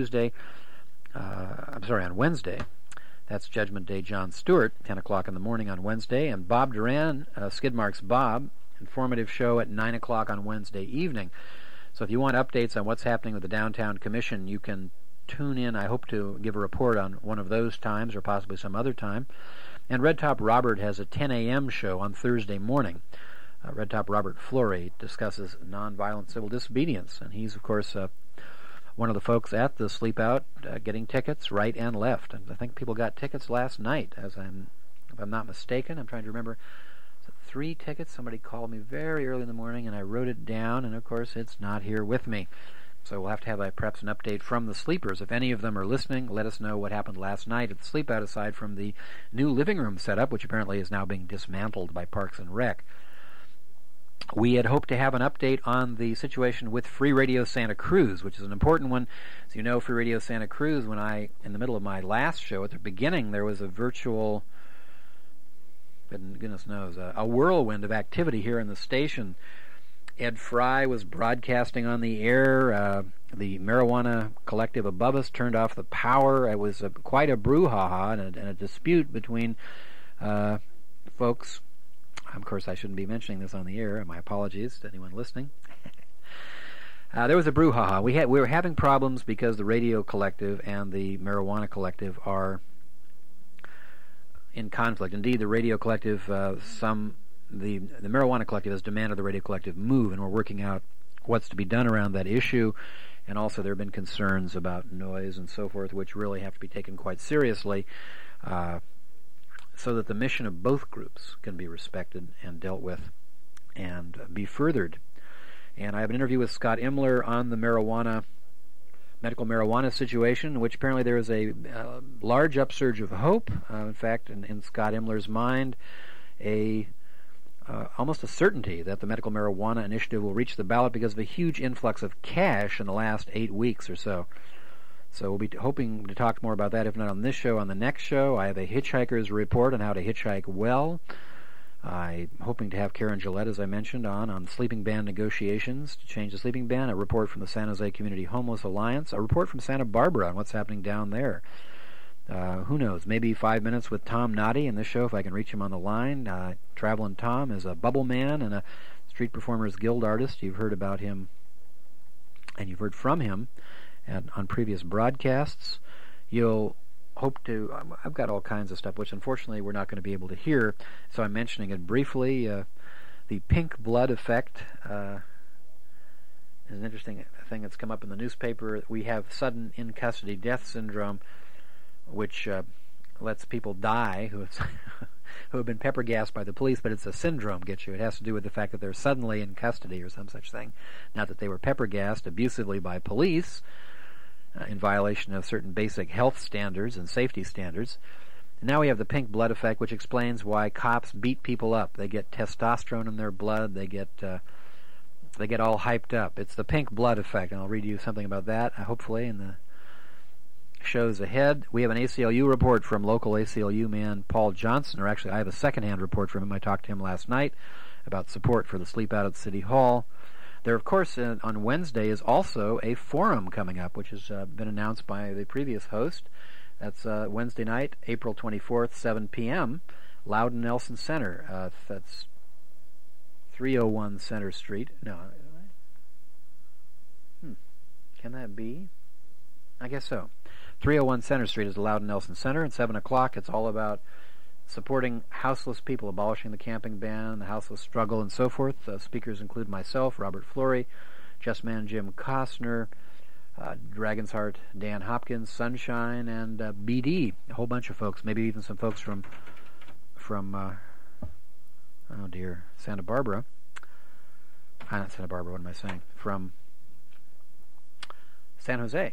on Wednesday. That's Judgment Day John Stewart, 10 o'clock in the morning on Wednesday. And Bob Duran, Skidmark's Bob, informative show at 9 o'clock on Wednesday evening. So if you want updates on what's happening with the Downtown Commission, you can tune in. I hope to give a report on one of those times or possibly some other time. And Red Top Robert has a 10 a.m. show on Thursday morning. Red Top Robert Flory discusses nonviolent civil disobedience, and he's, of course, one of the folks at the Sleep Out getting tickets right and left. And I think people got tickets last night, if I'm not mistaken. I'm trying to remember. 3 tickets. Somebody called me very early in the morning, and I wrote it down, and of course it's not here with me. So we'll have to have perhaps an update from the sleepers. If any of them are listening, let us know what happened last night at the Sleep Out, aside from the new living room setup, which apparently is now being dismantled by Parks and Rec. We had hoped to have an update on the situation with Free Radio Santa Cruz, which is an important one. As you know, Free Radio Santa Cruz, in the middle of my last show, at the beginning, there was a virtual, goodness knows, a whirlwind of activity here in the station. Ed Fry was broadcasting on the air. The Marijuana Collective above us turned off the power. It was quite a brouhaha and a dispute between folks. Of course, I shouldn't be mentioning this on the air. My apologies to anyone listening. There was a brouhaha. We were having problems because the Radio Collective and the Marijuana Collective are in conflict. Indeed, the Radio Collective, the Marijuana Collective has demanded the Radio Collective move, and we're working out what's to be done around that issue. And also, there have been concerns about noise and so forth, which really have to be taken quite seriously, so that the mission of both groups can be respected and dealt with and be furthered. And I have an interview with Scott Imler on the medical marijuana situation, in which apparently there is a large upsurge of hope. In fact, in Scott Imler's mind, almost a certainty that the medical marijuana initiative will reach the ballot because of a huge influx of cash in the last 8 weeks or so. So we'll be hoping to talk more about that, if not on this show, on the next show. I have a hitchhiker's report on how to hitchhike well. I'm hoping to have Karen Gillette, as I mentioned, on sleeping ban negotiations to change the sleeping ban, a report from the San Jose Community Homeless Alliance, a report from Santa Barbara on what's happening down there. Who knows, maybe 5 minutes with Tom Noddy in this show, if I can reach him on the line. Traveling Tom is a bubble man and a Street Performers Guild artist. You've heard about him, and you've heard from him on previous broadcasts. You'll hope to... I've got all kinds of stuff, which unfortunately we're not going to be able to hear, so I'm mentioning it briefly. The pink blood effect is an interesting thing that's come up in the newspaper. We have sudden in-custody death syndrome, which lets people die who have been pepper gassed by the police, but it's a syndrome, gets you. It has to do with the fact that they're suddenly in custody or some such thing. Not that they were pepper gassed abusively by police in violation of certain basic health standards and safety standards. And now we have the pink blood effect, which explains why cops beat people up. They get testosterone in their blood. They get all hyped up. It's the pink blood effect, and I'll read you something about that, hopefully, in the shows ahead. We have an ACLU report from local ACLU man Paul Johnson, or actually I have a second-hand report from him. I talked to him last night about support for the sleep out at City Hall. There, of course, on Wednesday is also a forum coming up, which has been announced by the previous host. That's Wednesday night, April 24th, 7 p.m., Loudon Nelson Center. That's 301 Center Street. No. Can that be? I guess so. 301 Center Street is the Loudon Nelson Center, and 7 o'clock it's all about supporting houseless people, abolishing the camping ban, the houseless struggle, and so forth. Speakers include myself, Robert Flory, Just Man Jim Costner, Dragon's Heart Dan Hopkins, Sunshine, and BD, a whole bunch of folks, maybe even some folks from Santa Barbara. Not Santa Barbara, what am I saying? From San Jose.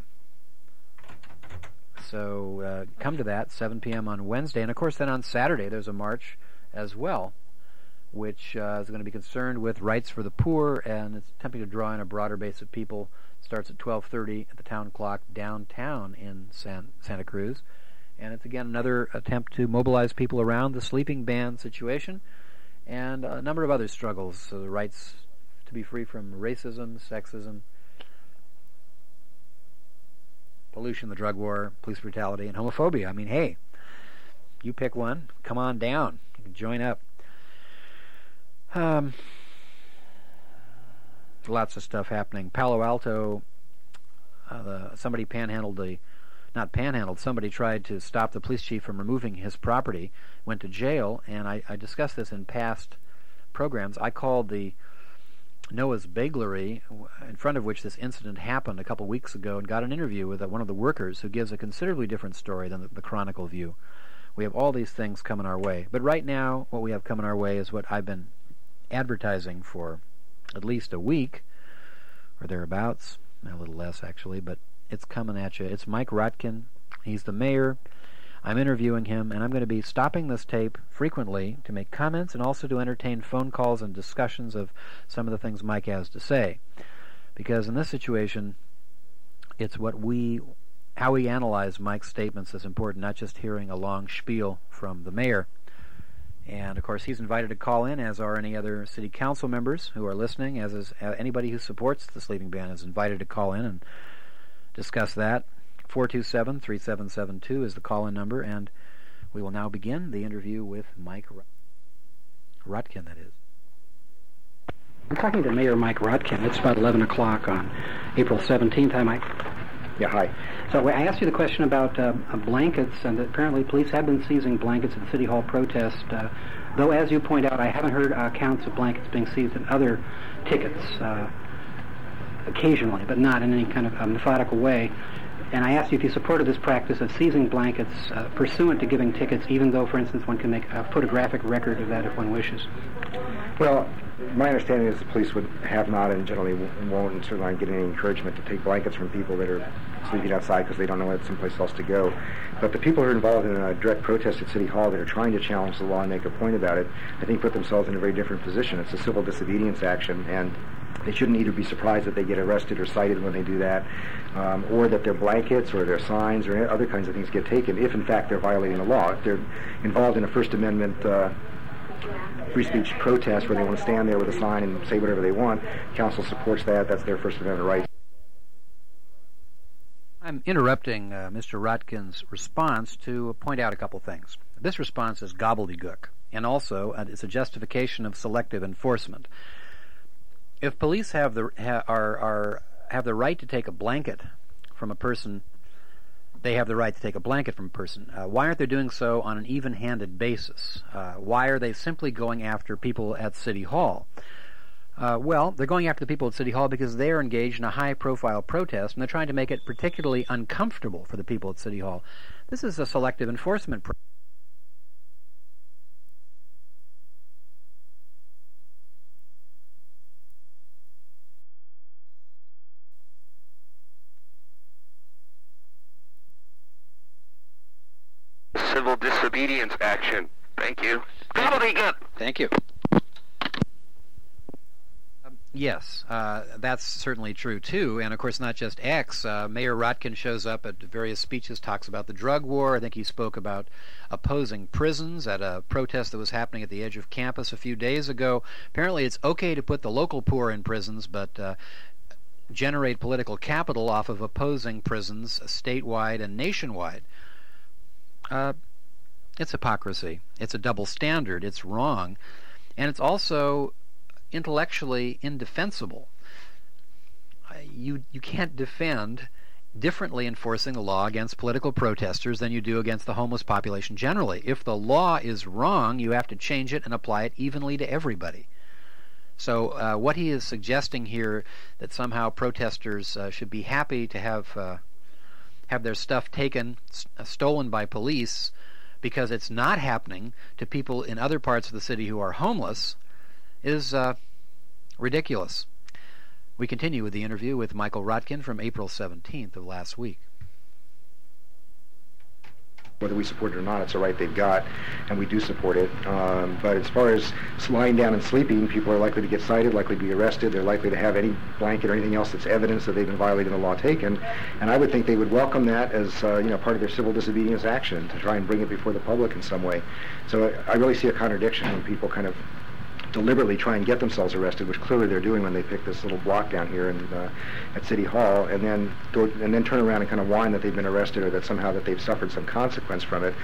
So come to that, 7 p.m. on Wednesday. And, of course, then on Saturday there's a march as well, which is going to be concerned with rights for the poor, and it's attempting to draw in a broader base of people. It starts at 12:30 at the town clock downtown in Santa Cruz. And it's, again, another attempt to mobilize people around the sleeping ban situation and a number of other struggles. So the rights to be free from racism, sexism, pollution, the drug war, police brutality, and homophobia. I mean, hey, you pick one, come on down. You can join up. Lots of stuff happening. Palo Alto, somebody somebody tried to stop the police chief from removing his property, went to jail, and I discussed this in past programs. I called the Noah's Baglery, in front of which this incident happened a couple weeks ago, and got an interview with one of the workers who gives a considerably different story than the Chronicle view. We have all these things coming our way. But right now, what we have coming our way is what I've been advertising for at least a week, or thereabouts. A little less, actually, but it's coming at you. It's Mike Rotkin. He's the mayor. I'm interviewing him, and I'm going to be stopping this tape frequently to make comments and also to entertain phone calls and discussions of some of the things Mike has to say. Because in this situation, it's how we analyze Mike's statements is important, not just hearing a long spiel from the mayor. And, of course, he's invited to call in, as are any other city council members who are listening, as is anybody who supports the sleeping ban is invited to call in and discuss that. 427-3772 is the call-in number, and we will now begin the interview with Mike Rotkin, that is. I'm talking to Mayor Mike Rotkin. It's about 11 o'clock on April 17th. Hi, Mike. Yeah, hi. So I asked you the question about blankets, and that apparently police have been seizing blankets at the City Hall protest, though, as you point out, I haven't heard accounts of blankets being seized in other tickets, occasionally, but not in any kind of methodical way. And I asked you if you supported this practice of seizing blankets pursuant to giving tickets, even though, for instance, one can make a photographic record of that if one wishes. Well, my understanding is the police would have not and generally won't and certainly aren't getting any encouragement to take blankets from people that are sleeping outside because they don't know someplace else to go. But the people who are involved in a direct protest at City Hall that are trying to challenge the law and make a point about it, I think put themselves in a very different position. It's a civil disobedience action, and they shouldn't either be surprised that they get arrested or cited when they do that, or that their blankets or their signs or other kinds of things get taken if, in fact, they're violating the law. If they're involved in a First Amendment free speech protest where they want to stand there with a sign and say whatever they want, council supports that. That's their First Amendment right. I'm interrupting Mr. Rotkin's response to point out a couple things. This response is gobbledygook, and also it's a justification of selective enforcement. If police have the right to take a blanket from a person, they have the right to take a blanket from a person. Why aren't they doing so on an even-handed basis? Why are they simply going after people at City Hall? Well, they're going after the people at City Hall because they're engaged in a high-profile protest, and they're trying to make it particularly uncomfortable for the people at City Hall. This is a selective enforcement program. Civil disobedience action. Thank you. Gobbledygook. Thank you. Yes, that's certainly true, too. And, of course, not just X. Mayor Rotkin shows up at various speeches, talks about the drug war. I think he spoke about opposing prisons at a protest that was happening at the edge of campus a few days ago. Apparently it's okay to put the local poor in prisons, but generate political capital off of opposing prisons statewide and nationwide. It's hypocrisy. It's a double standard. It's wrong. And it's also intellectually indefensible. You can't defend differently enforcing the law against political protesters than you do against the homeless population generally. If the law is wrong, you have to change it and apply it evenly to everybody. So what he is suggesting here, that somehow protesters should be happy to have their stuff taken, stolen by police, because it's not happening to people in other parts of the city who are homeless, is ridiculous. We continue with the interview with Michael Rotkin from April 17th of last week. Whether we support it or not, it's a right they've got, and we do support it. But as far as lying down and sleeping, people are likely to get cited, likely to be arrested. They're likely to have any blanket or anything else that's evidence that they've been violating the law taken. And I would think they would welcome that as part of their civil disobedience action to try and bring it before the public in some way. So I really see a contradiction when people kind of deliberately try and get themselves arrested, which clearly they're doing when they pick this little block down here at City Hall, and then turn around and kind of whine that they've been arrested or that somehow that they've suffered some consequence from it.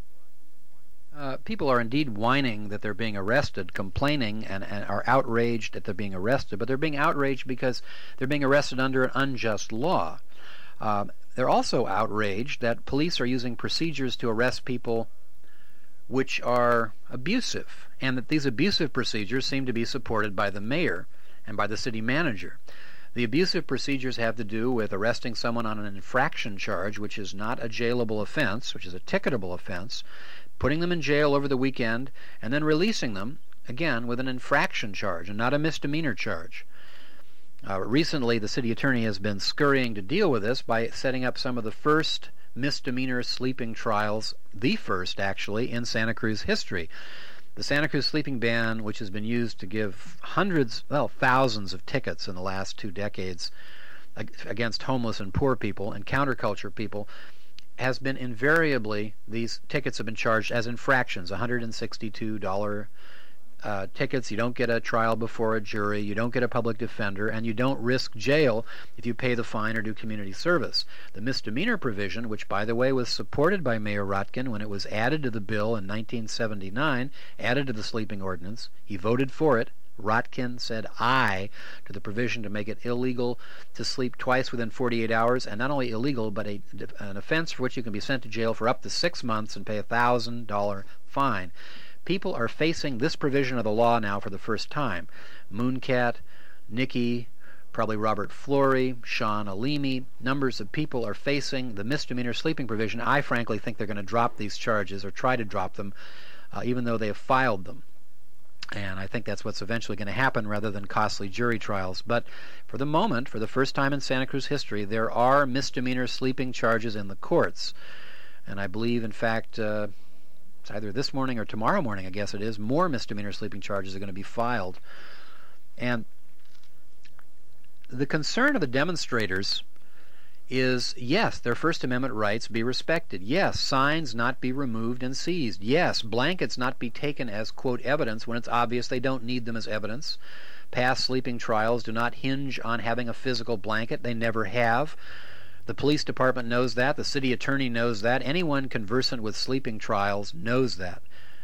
People are indeed whining that they're being arrested, complaining, and are outraged that they're being arrested, but they're being outraged because they're being arrested under an unjust law. They're also outraged that police are using procedures to arrest people which are abusive, and that these abusive procedures seem to be supported by the mayor and by the city manager. The abusive procedures have to do with arresting someone on an infraction charge, which is not a jailable offense, which is a ticketable offense, putting them in jail over the weekend, and then releasing them, again, with an infraction charge and not a misdemeanor charge. Recently, the city attorney has been scurrying to deal with this by setting up some of the first misdemeanor sleeping trials, the first actually in Santa Cruz history. The Santa Cruz sleeping ban, which has been used to give thousands of tickets in the last 2 decades against homeless and poor people and counterculture people, has been invariably, these tickets have been charged as infractions, $162 tickets. You don't get a trial before a jury, you don't get a public defender, and you don't risk jail if you pay the fine or do community service. The misdemeanor provision, which by the way was supported by Mayor Rotkin when it was added to the bill in 1979, added to the sleeping ordinance, he voted for it. Rotkin said aye to the provision to make it illegal to sleep twice within 48 hours, and not only illegal, but an offense for which you can be sent to jail for up to 6 months and pay a $1,000 fine. People are facing this provision of the law now for the first time. Mooncat, Nikki, probably Robert Flory, Sean Alimi, numbers of people are facing the misdemeanor sleeping provision. I frankly think they're going to drop these charges or try to drop them, even though they have filed them. And I think that's what's eventually going to happen rather than costly jury trials. But for the moment, for the first time in Santa Cruz history, there are misdemeanor sleeping charges in the courts. And I believe, in fact, it's either this morning or tomorrow morning, I guess it is, more misdemeanor sleeping charges are going to be filed. And the concern of the demonstrators is, yes, their First Amendment rights be respected. Yes, signs not be removed and seized. Yes, blankets not be taken as, quote, evidence when it's obvious they don't need them as evidence. Past sleeping trials do not hinge on having a physical blanket. They never have. The police department knows that. The city attorney knows that. Anyone conversant with sleeping trials knows that.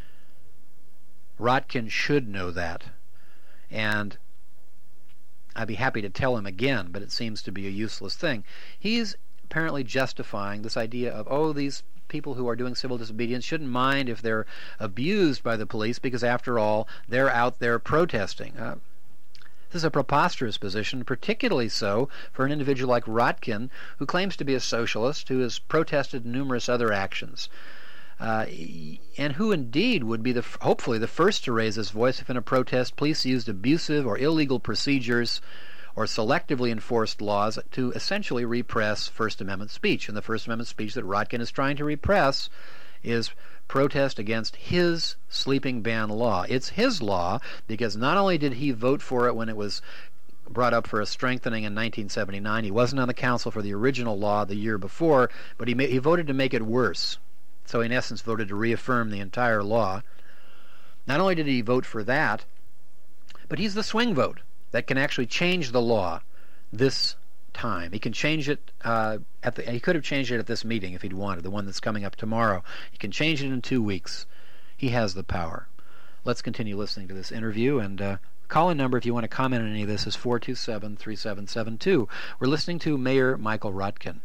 Rotkin should know that. And I'd be happy to tell him again, but it seems to be a useless thing. He's apparently justifying this idea of, oh, these people who are doing civil disobedience shouldn't mind if they're abused by the police because, after all, they're out there protesting. This is a preposterous position, particularly so for an individual like Rotkin, who claims to be a socialist, who has protested numerous other actions, and who indeed would be hopefully the first to raise his voice if in a protest police used abusive or illegal procedures or selectively enforced laws to essentially repress First Amendment speech. And the First Amendment speech that Rotkin is trying to repress is protest against his sleeping ban law. It's his law because not only did he vote for it when it was brought up for a strengthening in 1979, he wasn't on the council for the original law the year before, but he voted to make it worse. So in essence voted to reaffirm the entire law. Not only did he vote for that, but he's the swing vote that can actually change the law this time. He can change it he could have changed it at this meeting if he'd wanted, the one that's coming up tomorrow. He can change it in 2 weeks. He has the power. Let's continue listening to this interview, and call-in number if you want to comment on any of this is 427-3772. We're listening to Mayor Michael Rotkin.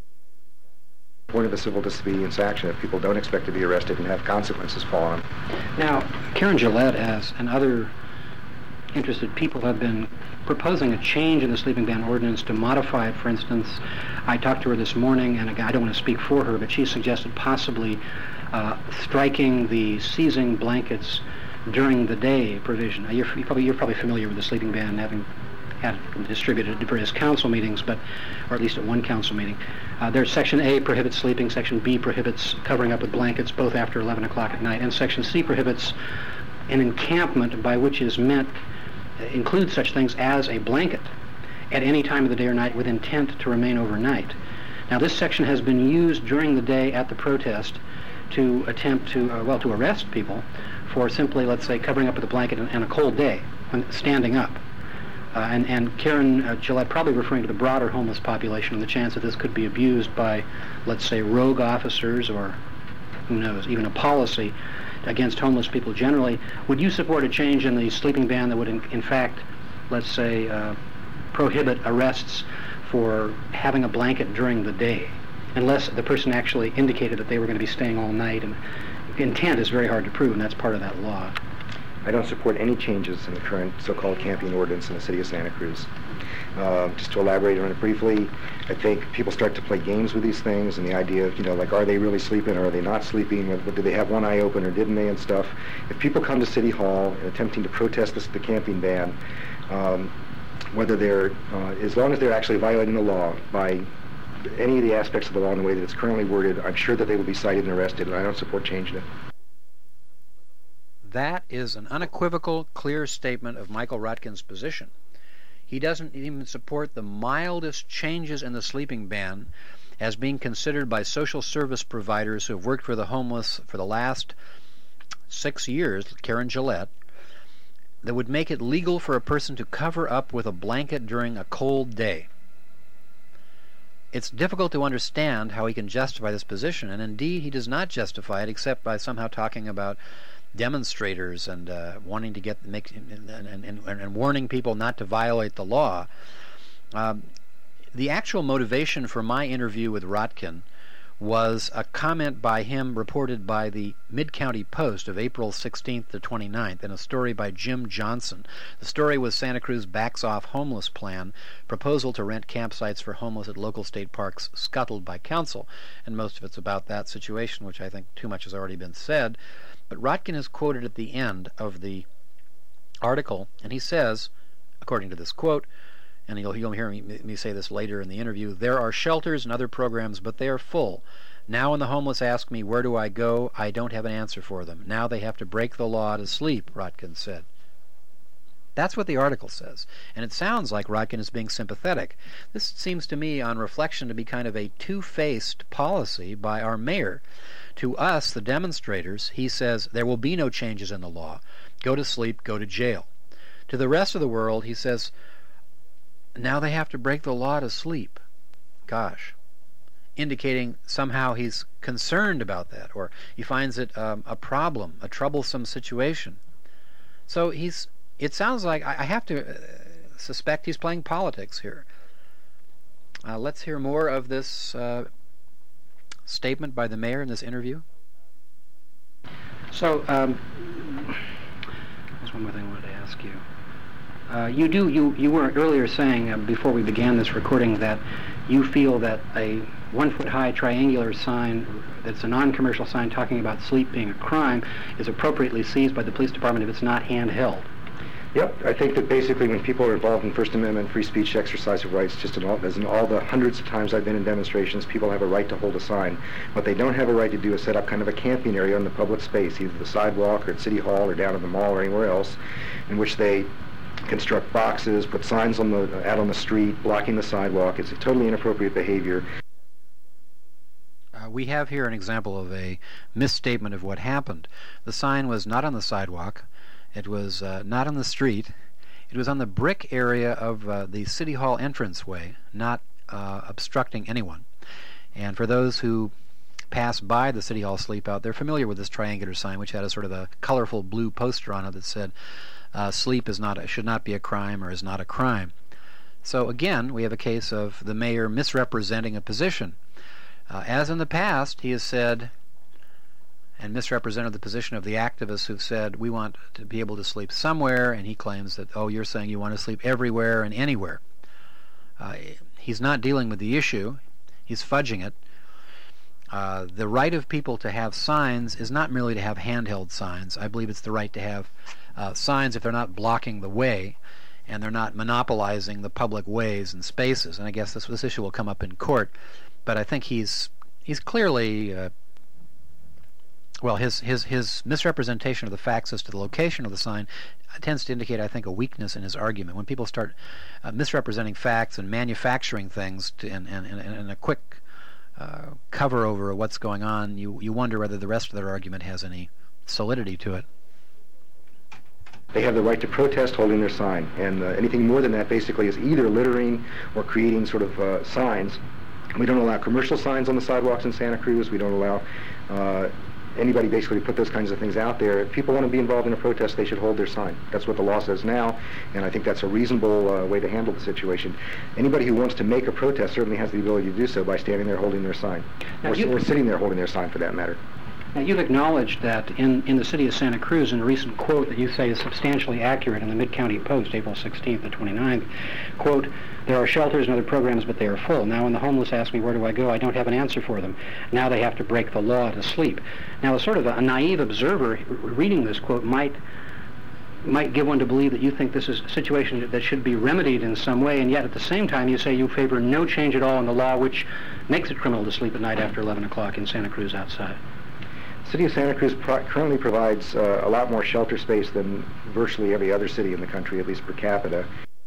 Point of a civil disobedience action if people don't expect to be arrested and have consequences fall on them. Now, Karen Gillette, and other interested people, have been proposing a change in the sleeping ban ordinance to modify it. For instance, I talked to her this morning, and I don't want to speak for her, but she suggested possibly striking the seizing blankets during the day provision. You're probably familiar with the sleeping ban, having had it distributed at various council meetings, or at least at one council meeting. There's Section A prohibits sleeping, Section B prohibits covering up with blankets both after 11 o'clock at night, and Section C prohibits an encampment by which is meant, includes such things as a blanket at any time of the day or night with intent to remain overnight. Now, this section has been used during the day at the protest to attempt to arrest people for simply, let's say, covering up with a blanket on a cold day when standing up. And Karen Gillette probably referring to the broader homeless population and the chance that this could be abused by, let's say, rogue officers or, who knows, even a policy against homeless people generally. Would you support a change in the sleeping ban that would, in fact, let's say, prohibit arrests for having a blanket during the day, unless the person actually indicated that they were going to be staying all night? And intent is very hard to prove, and that's part of that law. I don't support any changes in the current so-called camping ordinance in the city of Santa Cruz. Just to elaborate on it briefly, I think people start to play games with these things, and the idea of, like, are they really sleeping or are they not sleeping? Did they have one eye open or didn't they, and stuff. If people come to City Hall attempting to protest the camping ban, whether they're, as long as they're actually violating the law by any of the aspects of the law in the way that it's currently worded, I'm sure that they will be cited and arrested, and I don't support changing it. That is an unequivocal, clear statement of Michael Rotkin's position. He doesn't even support the mildest changes in the sleeping ban as being considered by social service providers who have worked for the homeless for the last 6 years, Karen Gillette, that would make it legal for a person to cover up with a blanket during a cold day. It's difficult to understand how he can justify this position, and indeed he does not justify it except by somehow talking about demonstrators and wanting to and warning people not to violate the law. The actual motivation for my interview with Rotkin was a comment by him reported by the Mid-County Post of April 16th to 29th in a story by Jim Johnson. The story was Santa Cruz backs off homeless plan, proposal to rent campsites for homeless at local state parks scuttled by council. And most of it's about that situation, which I think too much has already been said. But Rotkin is quoted at the end of the article, and he says, according to this quote, and you'll hear me say this later in the interview, there are shelters and other programs, but they are full. Now when the homeless ask me, where do I go, I don't have an answer for them. Now they have to break the law to sleep, Rotkin said. That's what the article says, and it sounds like Rotkin is being sympathetic. This seems to me, on reflection, to be kind of a two-faced policy by our mayor. To us, the demonstrators, he says, there will be no changes in the law. Go to sleep, go to jail. To the rest of the world, he says, now they have to break the law to sleep. Gosh. Indicating somehow he's concerned about that, or he finds it a problem, a troublesome situation. So it sounds like I have to suspect he's playing politics here. Let's hear more of this statement by the mayor in this interview. So, there's one more thing I wanted to ask you. You were earlier saying, before we began this recording, that you feel that a 1-foot-high triangular sign that's a non-commercial sign talking about sleep being a crime is appropriately seized by the police department if it's not handheld. Yep, I think that basically when people are involved in First Amendment free speech exercise of rights, as in all the hundreds of times I've been in demonstrations, people have a right to hold a sign. What they don't have a right to do is set up kind of a camping area on the public space, either the sidewalk or at City Hall or down at the mall or anywhere else, in which they construct boxes, put signs out on the street, blocking the sidewalk. It's a totally inappropriate behavior. We have here an example of a misstatement of what happened. The sign was not on the sidewalk. It was not on the street. It was on the brick area of the City Hall entranceway, not obstructing anyone. And for those who pass by the City Hall Sleep Out, they're familiar with this triangular sign, which had a sort of a colorful blue poster on it that said, sleep should not be a crime or is not a crime. So again, we have a case of the mayor misrepresenting a position. As in the past, he has said and misrepresented the position of the activists who've said, we want to be able to sleep somewhere, and he claims that, oh, you're saying you want to sleep everywhere and anywhere. He's not dealing with the issue. He's fudging it. The right of people to have signs is not merely to have handheld signs. I believe it's the right to have signs if they're not blocking the way and they're not monopolizing the public ways and spaces. And I guess this issue will come up in court. But I think he's clearly his misrepresentation of the facts as to the location of the sign tends to indicate, I think, a weakness in his argument. When people start misrepresenting facts and manufacturing things in a quick cover over of what's going on, you wonder whether the rest of their argument has any solidity to it. They have the right to protest holding their sign, and anything more than that basically is either littering or creating sort of signs. We don't allow commercial signs on the sidewalks in Santa Cruz. We don't allow anybody basically to put those kinds of things out there. If people want to be involved in a protest, they should hold their sign. That's what the law says now, and I think that's a reasonable way to handle the situation. Anybody who wants to make a protest certainly has the ability to do so by standing there holding their sign, or sitting there holding their sign for that matter. Now, you've acknowledged that in the city of Santa Cruz, in a recent quote that you say is substantially accurate in the Mid-County Post, April 16th to 29th, quote, there are shelters and other programs, but they are full. Now, when the homeless ask me, where do I go, I don't have an answer for them. Now they have to break the law to sleep. Now, as sort of a naive observer reading this quote might give one to believe that you think this is a situation that should be remedied in some way, and yet at the same time you say you favor no change at all in the law which makes it criminal to sleep at night after 11 o'clock in Santa Cruz outside. The city of Santa Cruz currently provides a lot more shelter space than virtually every other city in the country, at least per capita.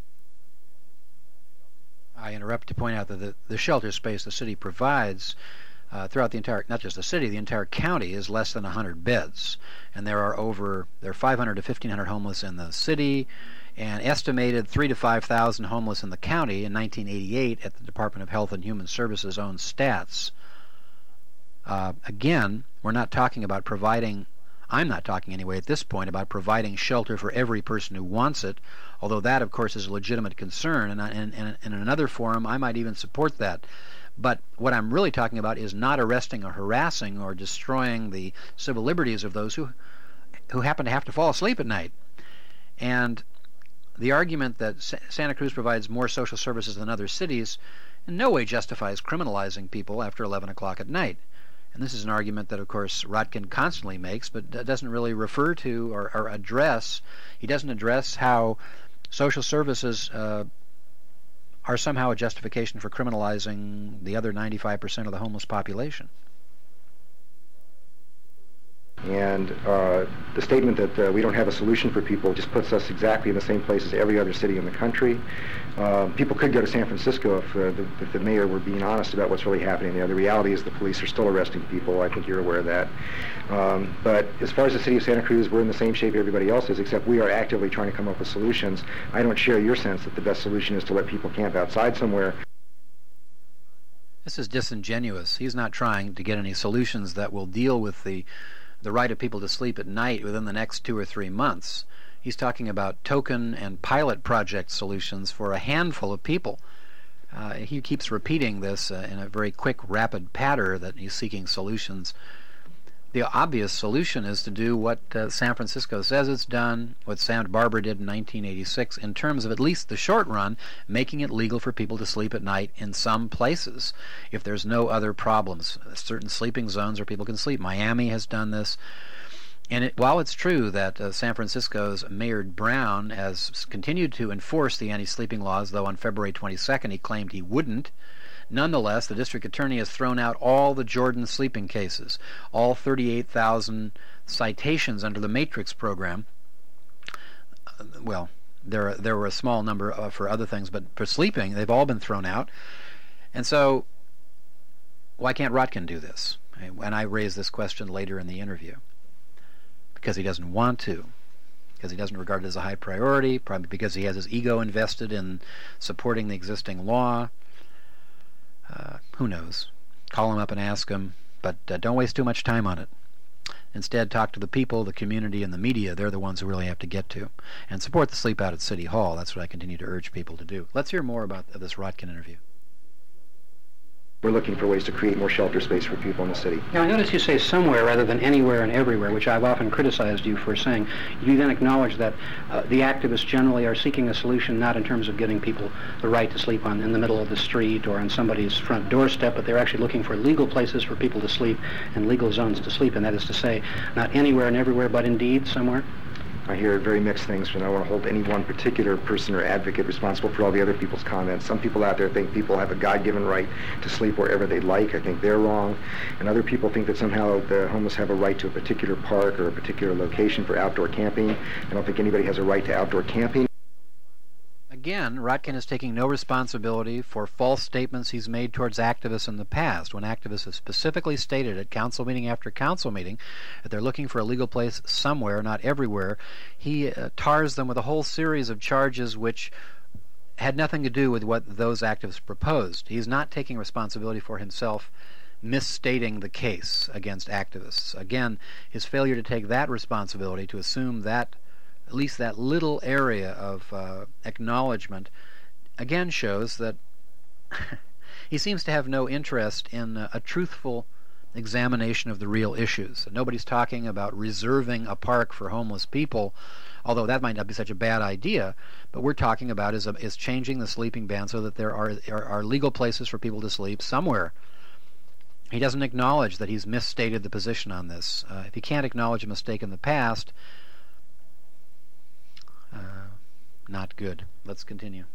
I interrupt to point out that the shelter space the city provides throughout the entire, not just the city, the entire county is less than 100 beds. And there are 500 to 1,500 homeless in the city, and estimated 3,000 to 5,000 homeless in the county in 1988 at the Department of Health and Human Services' own stats. Again, we're not talking about providing, I'm not talking anyway at this point about providing shelter for every person who wants it, although that, of course, is a legitimate concern, and in another forum I might even support that. But what I'm really talking about is not arresting or harassing or destroying the civil liberties of those who happen to have to fall asleep at night. And the argument that Santa Cruz provides more social services than other cities in no way justifies criminalizing people after 11 o'clock at night. And this is an argument that, of course, Rotkin constantly makes, but doesn't really refer to or address. He doesn't address how social services are somehow a justification for criminalizing the other 95% of the homeless population. And the statement that we don't have a solution for people just puts us exactly in the same place as every other city in the country. People could go to San Francisco if the mayor were being honest about what's really happening there. The reality is the police are still arresting people. I think you're aware of that. But as far as the city of Santa Cruz, we're in the same shape everybody else is, except we are actively trying to come up with solutions. I don't share your sense that the best solution is to let people camp outside somewhere. This is disingenuous. He's not trying to get any solutions that will deal with the right of people to sleep at night within the next 2 or 3 months. He's talking about token and pilot project solutions for a handful of people. He keeps repeating this in a very quick, rapid patter that he's seeking solutions. The obvious solution is to do what San Francisco says it's done, what Santa Barbara did in 1986, in terms of at least the short run, making it legal for people to sleep at night in some places if there's no other problems. Certain sleeping zones where people can sleep. Miami has done this. And while it's true that San Francisco's Mayor Brown has continued to enforce the anti-sleeping laws, though on February 22nd he claimed he wouldn't, nonetheless, the district attorney has thrown out all the Jordan sleeping cases, all 38,000 citations under the Matrix program. Well, there were a small number for other things, but for sleeping, they've all been thrown out. And so, why can't Rotkin do this? And I raise this question later in the interview. Because he doesn't want to. Because he doesn't regard it as a high priority, probably because he has his ego invested in supporting the existing law. Who knows? Call him up and ask him, but don't waste too much time on it. Instead, talk to the people, the community, and the media. They're the ones who really have to get to. And support the Sleep Out at City Hall. That's what I continue to urge people to do. Let's hear more about this Rotkin interview. We're looking for ways to create more shelter space for people in the city. Now, I notice you say somewhere rather than anywhere and everywhere, which I've often criticized you for saying. You then acknowledge that the activists generally are seeking a solution not in terms of giving people the right to sleep in the middle of the street or on somebody's front doorstep, but they're actually looking for legal places for people to sleep and legal zones to sleep in. That is to say, not anywhere and everywhere, but indeed somewhere. I hear very mixed things, and I don't want to hold any one particular person or advocate responsible for all the other people's comments. Some people out there think people have a God-given right to sleep wherever they like. I think they're wrong. And other people think that somehow the homeless have a right to a particular park or a particular location for outdoor camping. I don't think anybody has a right to outdoor camping. Again, Rotkin is taking no responsibility for false statements he's made towards activists in the past, when activists have specifically stated at council meeting after council meeting that they're looking for a legal place somewhere, not everywhere. He tars them with a whole series of charges which had nothing to do with what those activists proposed. He's not taking responsibility for himself misstating the case against activists. Again, his failure to take that responsibility, to assume that at least that little area of acknowledgement, again shows that he seems to have no interest in a truthful examination of the real issues. Nobody's talking about reserving a park for homeless people, although that might not be such a bad idea. But we're talking about is changing the sleeping ban so that there are legal places for people to sleep somewhere. He doesn't acknowledge that he's misstated the position on this. If he can't acknowledge a mistake in the past, not good. Let's continue.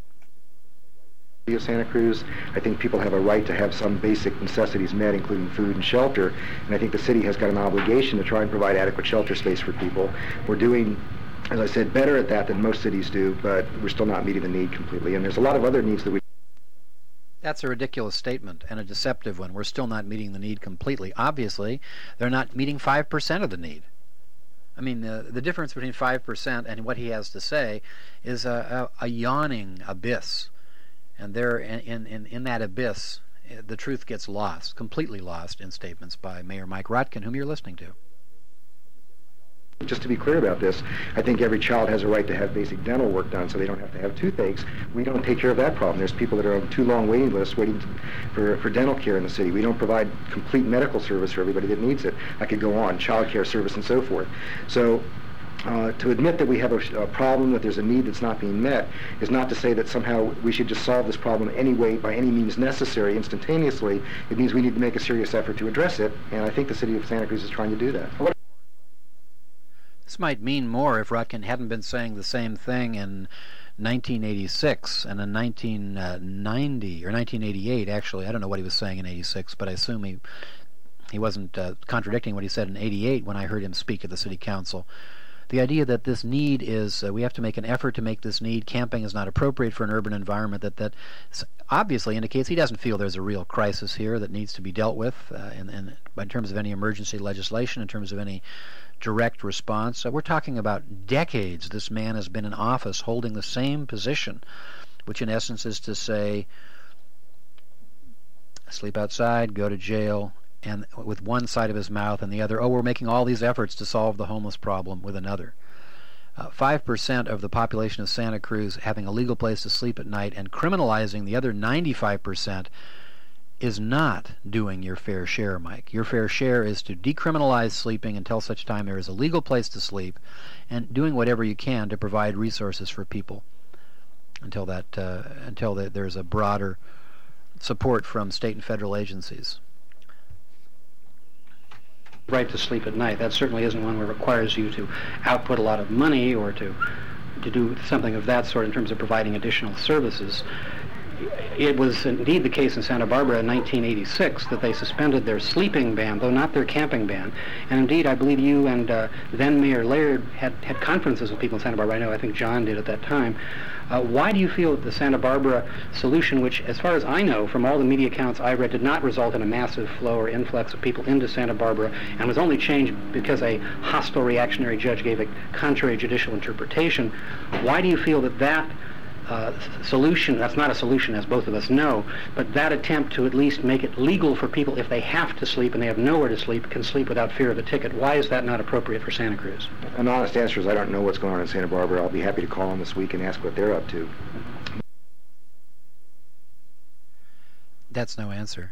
Of Santa Cruz, I think people have a right to have some basic necessities met, including food and shelter, and I think the city has got an obligation to try and provide adequate shelter space for people. We're doing, as I said, better at that than most cities do, but we're still not meeting the need completely, and there's a lot of other needs that we... That's a ridiculous statement and a deceptive one. We're still not meeting the need completely. Obviously, they're not meeting 5% of the need. I mean, the difference between 5% and what he has to say is a yawning abyss. And there, in that abyss, the truth gets lost, completely lost in statements by Mayor Mike Rotkin, whom you're listening to. Just to be clear about this, I think every child has a right to have basic dental work done so they don't have to have toothaches. We don't take care of that problem. There's people that are on too long waiting lists waiting for dental care in the city. We don't provide complete medical service for everybody that needs it. I could go on, child care service and so forth. So To admit that we have a problem, that there's a need that's not being met, is not to say that somehow we should just solve this problem anyway, by any means necessary, instantaneously. It means we need to make a serious effort to address it, and I think the city of Santa Cruz is trying to do that. This might mean more if Rutkin hadn't been saying the same thing in 1986 and in 1990, or 1988, actually. I don't know what he was saying in 86, but I assume he wasn't contradicting what he said in 88 when I heard him speak at the city council. The idea that this need is, we have to make an effort to make this need, camping is not appropriate for an urban environment, that obviously indicates he doesn't feel there's a real crisis here that needs to be dealt with in terms of any emergency legislation, in terms of any direct response. We're talking about decades this man has been in office holding the same position, which in essence is to say, sleep outside, go to jail, and with one side of his mouth and the other, we're making all these efforts to solve the homeless problem with another. 5% of the population of Santa Cruz having a legal place to sleep at night and criminalizing the other 95% is not doing your fair share, Mike. Your fair share is to decriminalize sleeping until such time there is a legal place to sleep, and doing whatever you can to provide resources for people until there's a broader support from state and federal agencies. Right to sleep at night. That certainly isn't one where it requires you to output a lot of money or to do something of that sort in terms of providing additional services. It was indeed the case in Santa Barbara in 1986 that they suspended their sleeping ban, though not their camping ban. And indeed, I believe you and then Mayor Laird had conferences with people in Santa Barbara. I think John did at that time. Why do you feel that the Santa Barbara solution, which, as far as I know, from all the media accounts I read, did not result in a massive flow or influx of people into Santa Barbara, and was only changed because a hostile reactionary judge gave a contrary judicial interpretation, why do you feel that solution, that's not a solution as both of us know, but that attempt to at least make it legal for people, if they have to sleep and they have nowhere to sleep, can sleep without fear of a ticket, why is that not appropriate for Santa Cruz? An honest answer is I don't know what's going on in Santa Barbara. I'll be happy to call them this week and ask what they're up to. That's no answer.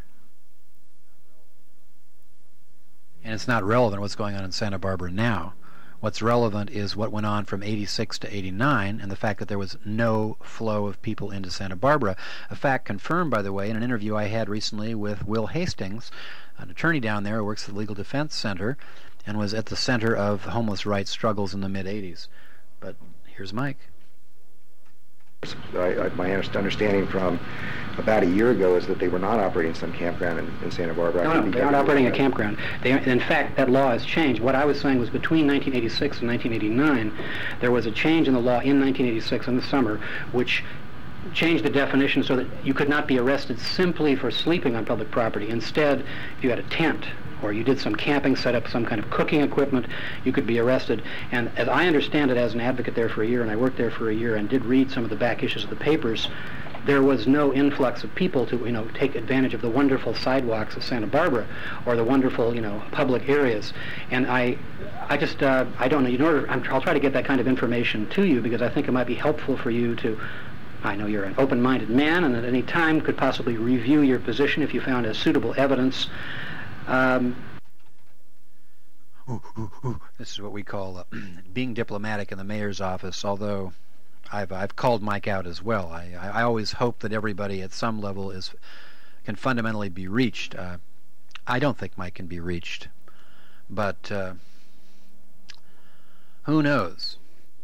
And it's not relevant what's going on in Santa Barbara now. What's relevant is what went on from 86 to 89 and the fact that there was no flow of people into Santa Barbara. A fact confirmed, by the way, in an interview I had recently with Will Hastings, an attorney down there who works at the Legal Defense Center and was at the center of homeless rights struggles in the mid-'80s. But here's Mike. My understanding from about a year ago is that they were not operating some campground in Santa Barbara. No, they aren't operating a campground. In fact, that law has changed. What I was saying was between 1986 and 1989, there was a change in the law in 1986 in the summer, which changed the definition so that you could not be arrested simply for sleeping on public property. Instead, if you had a tent or you did some camping, set up some kind of cooking equipment, you could be arrested. And as I understand it as an advocate there for a year, and I worked there for a year and did read some of the back issues of the papers, there was no influx of people to, take advantage of the wonderful sidewalks of Santa Barbara or the wonderful, public areas. And I don't know. I'll try to get that kind of information to you because I think it might be helpful for you to. I know you're an open-minded man, and at any time could possibly review your position if you found a suitable evidence. This is what we call being diplomatic in the mayor's office, although I've called Mike out as well. I always hope that everybody at some level can fundamentally be reached. I don't think Mike can be reached, but who knows?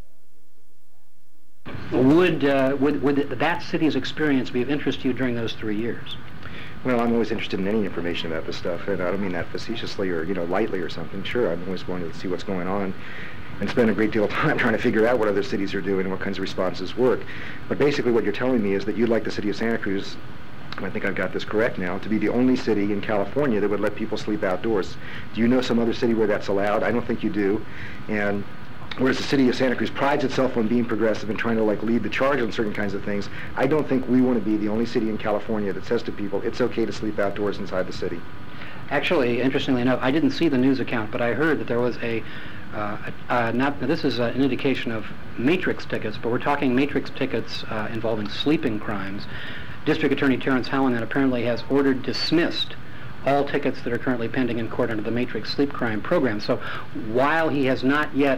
Would that city's experience be of interest to you during those 3 years? Well, I'm always interested in any information about this stuff, and I don't mean that facetiously or, lightly or something. Sure, I'm always going to see what's going on and spend a great deal of time trying to figure out what other cities are doing and what kinds of responses work. But basically what you're telling me is that you'd like the city of Santa Cruz, and I think I've got this correct now, to be the only city in California that would let people sleep outdoors. Do you know some other city where that's allowed? I don't think you do. And whereas the city of Santa Cruz prides itself on being progressive and trying to lead the charge on certain kinds of things, I don't think we want to be the only city in California that says to people it's okay to sleep outdoors inside the city. Actually, interestingly enough, I didn't see the news account, but I heard that there was this is an indication of matrix tickets, but we're talking matrix tickets involving sleeping crimes. District Attorney Terrence Hallinan apparently has ordered dismissed all tickets that are currently pending in court under the Matrix Sleep Crime Program. So while he has not yet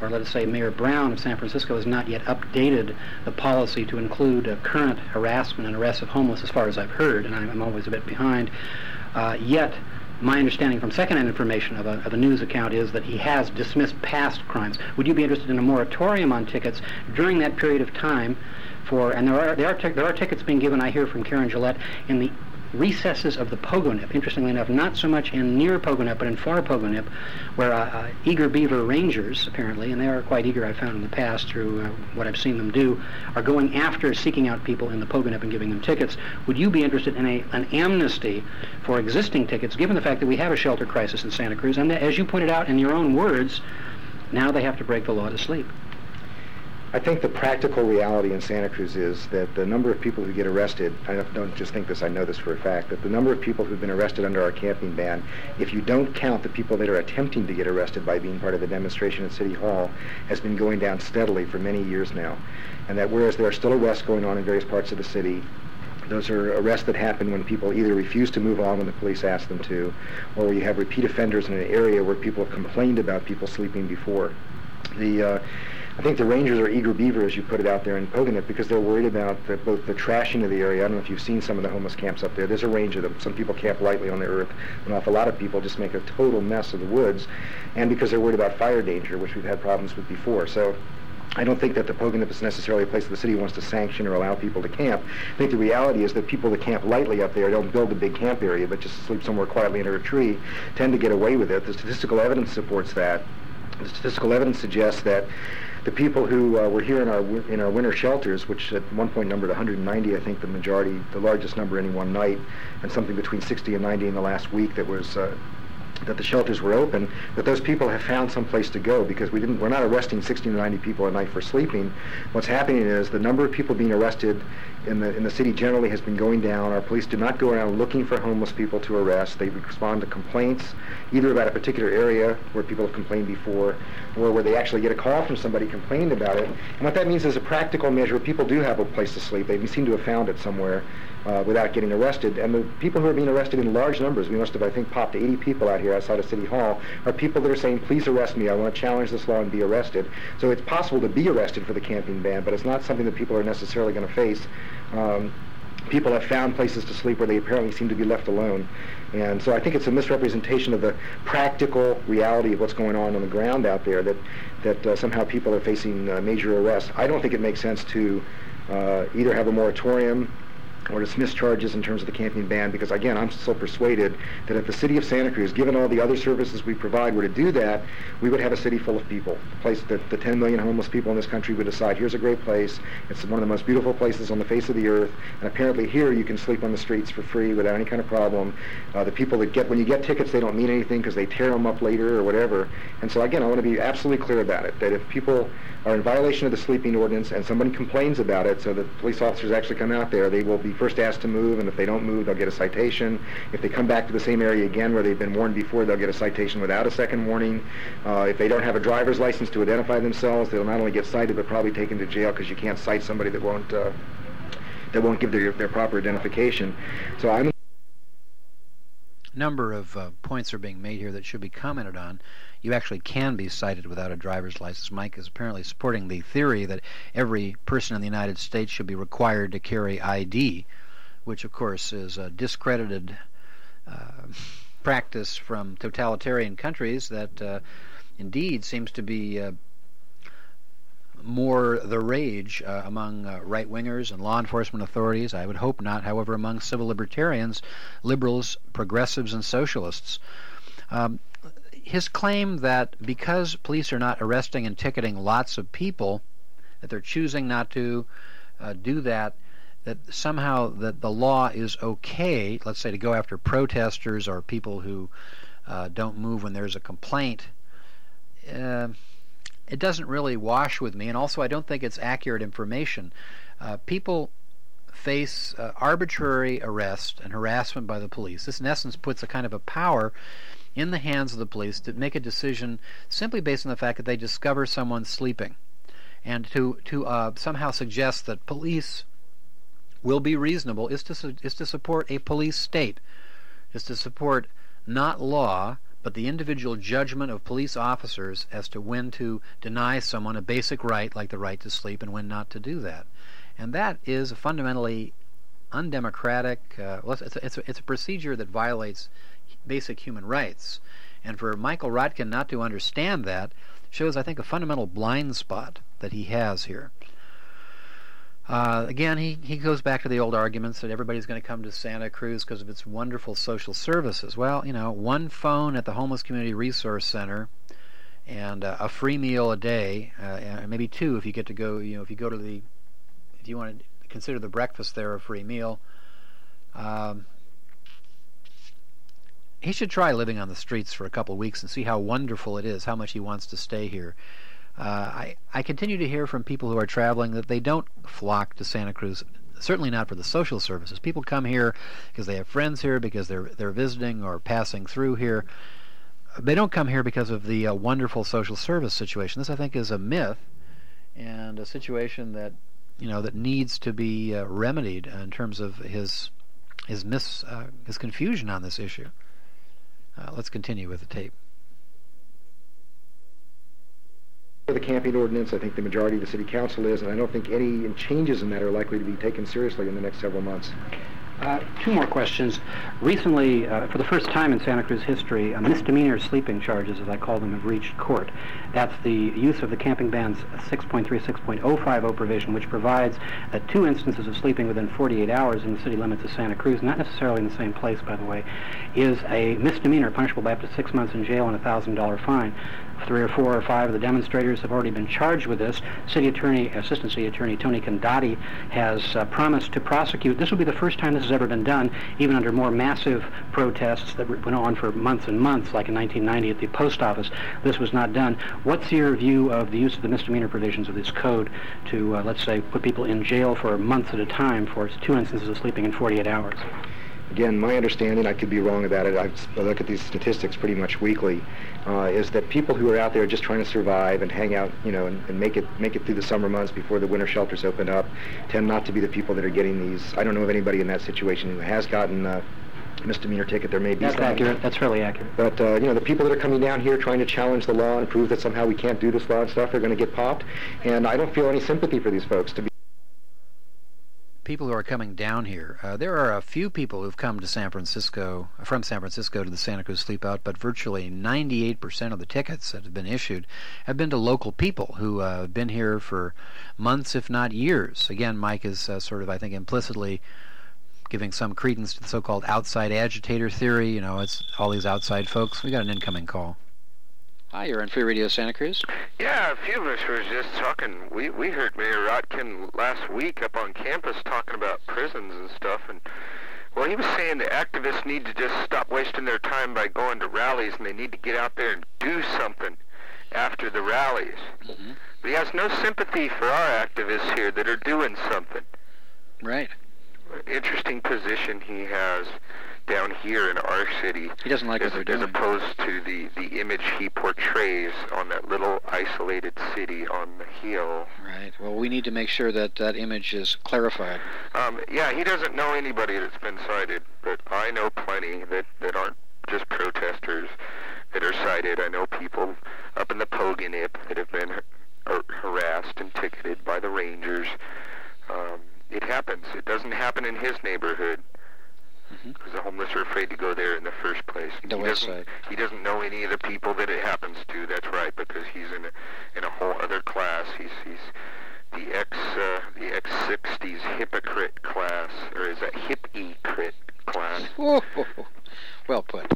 or let us say Mayor Brown of San Francisco, has not yet updated the policy to include current harassment and arrest of homeless, as far as I've heard, and I'm always a bit behind. Yet, my understanding from second-hand information of a news account is that he has dismissed past crimes. Would you be interested in a moratorium on tickets during that period of time? And there are tickets being given, I hear from Karen Gillette, in the recesses of the Pogonip, interestingly enough, not so much in near Pogonip, but in far Pogonip, where eager beaver rangers, apparently, and they are quite eager, I've found in the past through what I've seen them do, are going after, seeking out people in the Pogonip and giving them tickets. Would you be interested in an amnesty for existing tickets, given the fact that we have a shelter crisis in Santa Cruz, and that, as you pointed out in your own words, now they have to break the law to sleep? I think the practical reality in Santa Cruz is that the number of people who get arrested, I don't just think this, I know this for a fact, that the number of people who've been arrested under our camping ban, if you don't count the people that are attempting to get arrested by being part of the demonstration at City Hall, has been going down steadily for many years now. And that whereas there are still arrests going on in various parts of the city, those are arrests that happen when people either refuse to move on when the police ask them to, or where you have repeat offenders in an area where people have complained about people sleeping before. I think the rangers are eager beaver, as you put it out there in Pogonip, because they're worried about both the trashing of the area. I don't know if you've seen some of the homeless camps up there. There's a range of them. Some people camp lightly on the earth. An awful lot of people just make a total mess of the woods, and because they're worried about fire danger, which we've had problems with before. So I don't think that the Pogonip is necessarily a place that the city wants to sanction or allow people to camp. I think the reality is that people that camp lightly up there don't build a big camp area, but just sleep somewhere quietly under a tree, tend to get away with it. The statistical evidence supports that. The statistical evidence suggests that the people who were here in our winter shelters, which at one point numbered 190, I think the largest number any one night, and something between 60 and 90 in the last week that was that the shelters were open, that those people have found some place to go, because we're not arresting 60 to 90 people a night for sleeping. What's happening is the number of people being arrested in the city generally has been going down. Our police do not go around looking for homeless people to arrest. They respond to complaints, either about a particular area where people have complained before, or where they actually get a call from somebody complaining about it. And what that means is a practical measure, people do have a place to sleep. They seem to have found it somewhere without getting arrested. And the people who are being arrested in large numbers, we must have, I think, popped 80 people out here outside of City Hall, are people that are saying, please arrest me, I want to challenge this law and be arrested. So it's possible to be arrested for the camping ban, but it's not something that people are necessarily going to face. People have found places to sleep where they apparently seem to be left alone. And so I think it's a misrepresentation of the practical reality of what's going on the ground out there, that somehow people are facing major arrests. I don't think it makes sense to either have a moratorium or dismiss charges in terms of the camping ban, because again, I'm still persuaded that if the city of Santa Cruz, given all the other services we provide, were to do that, we would have a city full of people. A place that the 10 million homeless people in this country would decide, here's a great place, it's one of the most beautiful places on the face of the earth, and apparently here you can sleep on the streets for free without any kind of problem. The people that when you get tickets, they don't mean anything because they tear them up later or whatever. And so again, I want to be absolutely clear about it, that if people are in violation of the sleeping ordinance and somebody complains about it, so that police officers actually come out there, they will be first asked to move, and if they don't move, they'll get a citation. If they come back to the same area again where they've been warned before, they'll get a citation without a second warning. If they don't have a driver's license to identify themselves, they'll not only get cited but probably taken to jail, because you can't cite somebody that won't give their proper identification. So I'm number of points are being made here that should be commented on. You actually can be cited without a driver's license. Mike is apparently supporting the theory that every person in the United States should be required to carry ID, which of course is a discredited practice from totalitarian countries that indeed seems to be more the rage among right-wingers and law enforcement authorities. I would hope not, however, among civil libertarians, liberals, progressives, and socialists. His claim that because police are not arresting and ticketing lots of people, that they're choosing not to do that, that somehow that the law is okay, let's say, to go after protesters or people who don't move when there's a complaint, it doesn't really wash with me, and also I don't think it's accurate information. People face arbitrary arrest and harassment by the police. This, in essence, puts a kind of a power in the hands of the police to make a decision simply based on the fact that they discover someone sleeping, and to somehow suggest that police will be reasonable is to support a police state, is to support not law but the individual judgment of police officers as to when to deny someone a basic right like the right to sleep and when not to do that. And that is a fundamentally undemocratic, it's a procedure that violates basic human rights. And for Michael Rotkin not to understand that shows, I think, a fundamental blind spot that he has here. Again, he goes back to the old arguments that everybody's going to come to Santa Cruz because of its wonderful social services. Well, one phone at the Homeless Community Resource Center and a free meal a day, maybe two if you get to go, if you want to consider the breakfast there a free meal. He should try living on the streets for a couple of weeks and see how wonderful it is, how much he wants to stay here. I continue to hear from people who are traveling that they don't flock to Santa Cruz, certainly not for the social services. People come here because they have friends here, because they're visiting or passing through here. They don't come here because of the wonderful social service situation. This, I think, is a myth and a situation that that needs to be remedied in terms of his confusion on this issue. Let's continue with the tape. For the camping ordinance, I think the majority of the city council is, and I don't think any changes in that are likely to be taken seriously in the next several months. Two more questions. Recently, for the first time in Santa Cruz history, misdemeanor sleeping charges, as I call them, have reached court. That's the use of the camping ban's 6.36.050 provision, which provides that 2 instances of sleeping within 48 hours in the city limits of Santa Cruz, not necessarily in the same place, by the way, is a misdemeanor punishable by up to 6 months in jail and a $1,000 fine. 3 or 4 or 5 of the demonstrators have already been charged with this. Assistant City Attorney Tony Condati has promised to prosecute. This will be the first time this has ever been done, even under more massive protests that went on for months and months, like in 1990 at the post office. This was not done. What's your view of the use of the misdemeanor provisions of this code to, let's say, put people in jail for months at a time for 2 instances of sleeping in 48 hours? Again, my understanding, I could be wrong about it, I look at these statistics pretty much weekly, is that people who are out there just trying to survive and hang out, and make it through the summer months before the winter shelters open up, tend not to be the people that are getting these. I don't know of anybody in that situation who has gotten a misdemeanor ticket. There may be That's accurate. That's fairly accurate. But, the people that are coming down here trying to challenge the law and prove that somehow we can't do this law and stuff are going to get popped, and I don't feel any sympathy for these folks to be people who are coming down here. There are a few people who've come to from San Francisco to the Santa Cruz Sleep Out, but virtually 98% of the tickets that have been issued have been to local people who have been here for months, if not years. Again, Mike is sort of, I think, implicitly giving some credence to the so-called outside agitator theory. It's all these outside folks. We got an incoming call. Hi, you're on Free Radio Santa Cruz. Yeah, a few of us were just talking. We heard Mayor Rotkin last week up on campus talking about prisons and stuff, and well, he was saying the activists need to just stop wasting their time by going to rallies, and they need to get out there and do something after the rallies. Mm-hmm. But he has no sympathy for our activists here that are doing something. Right. Interesting position he has down here in our city. He doesn't like what they're doing. As opposed to the image he portrays on that little isolated city on the hill. Right. Well, we need to make sure that that image is clarified. Yeah, he doesn't know anybody that's been cited, but I know plenty that aren't just protesters that are cited. I know people up in the Poganip that have been harassed and ticketed by the Rangers. It happens. It doesn't happen in his neighborhood. Because the homeless are afraid to go there in the first place. He doesn't know any of the people that it happens to. That's right, because he's in a whole other class. He's the X60s hypocrite class, or is that hippie-crit class? Oh, well put.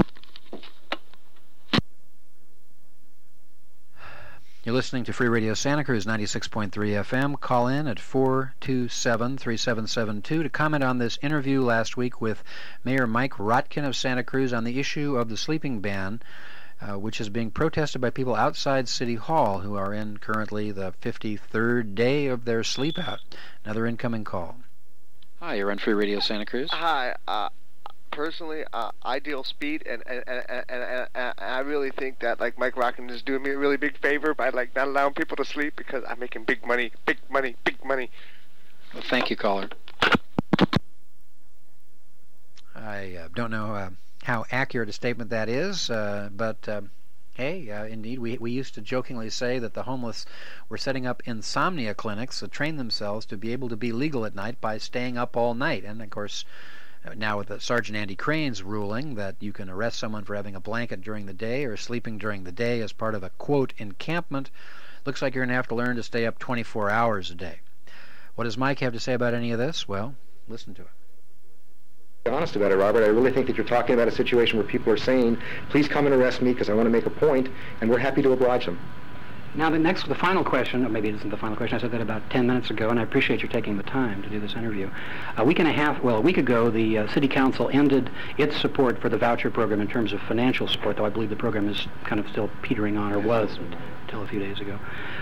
You're listening to Free Radio Santa Cruz 96.3 FM. Call in at 427-3772 to comment on this interview last week with Mayor Mike Rotkin of Santa Cruz on the issue of the sleeping ban, which is being protested by people outside City Hall who are in currently the 53rd day of their sleep out. Another incoming call. Hi, you're on Free Radio Santa Cruz. Hi. Personally, I deal speed, and I really think that Mike Rotkin is doing me a really big favor by not allowing people to sleep, because I'm making big money. Well, thank you, caller. I don't know how accurate a statement that is, but hey, indeed, we used to jokingly say that the homeless were setting up insomnia clinics to train themselves to be able to be legal at night by staying up all night. And, of course, now with the Sergeant Andy Crane's ruling that you can arrest someone for having a blanket during the day or sleeping during the day as part of a, quote, encampment, looks like you're going to have to learn to stay up 24 hours a day. What does Mike have to say about any of this? Well, listen to it. Honest about it, Robert. I really think that you're talking about a situation where people are saying, please come and arrest me because I want to make a point, and we're happy to oblige them. Now, the final question, or maybe it isn't the final question, I said that about 10 minutes ago, and I appreciate your taking the time to do this interview. A week ago, the City Council ended its support for the voucher program in terms of financial support, though I believe the program is kind of still petering on, or was until a few days ago.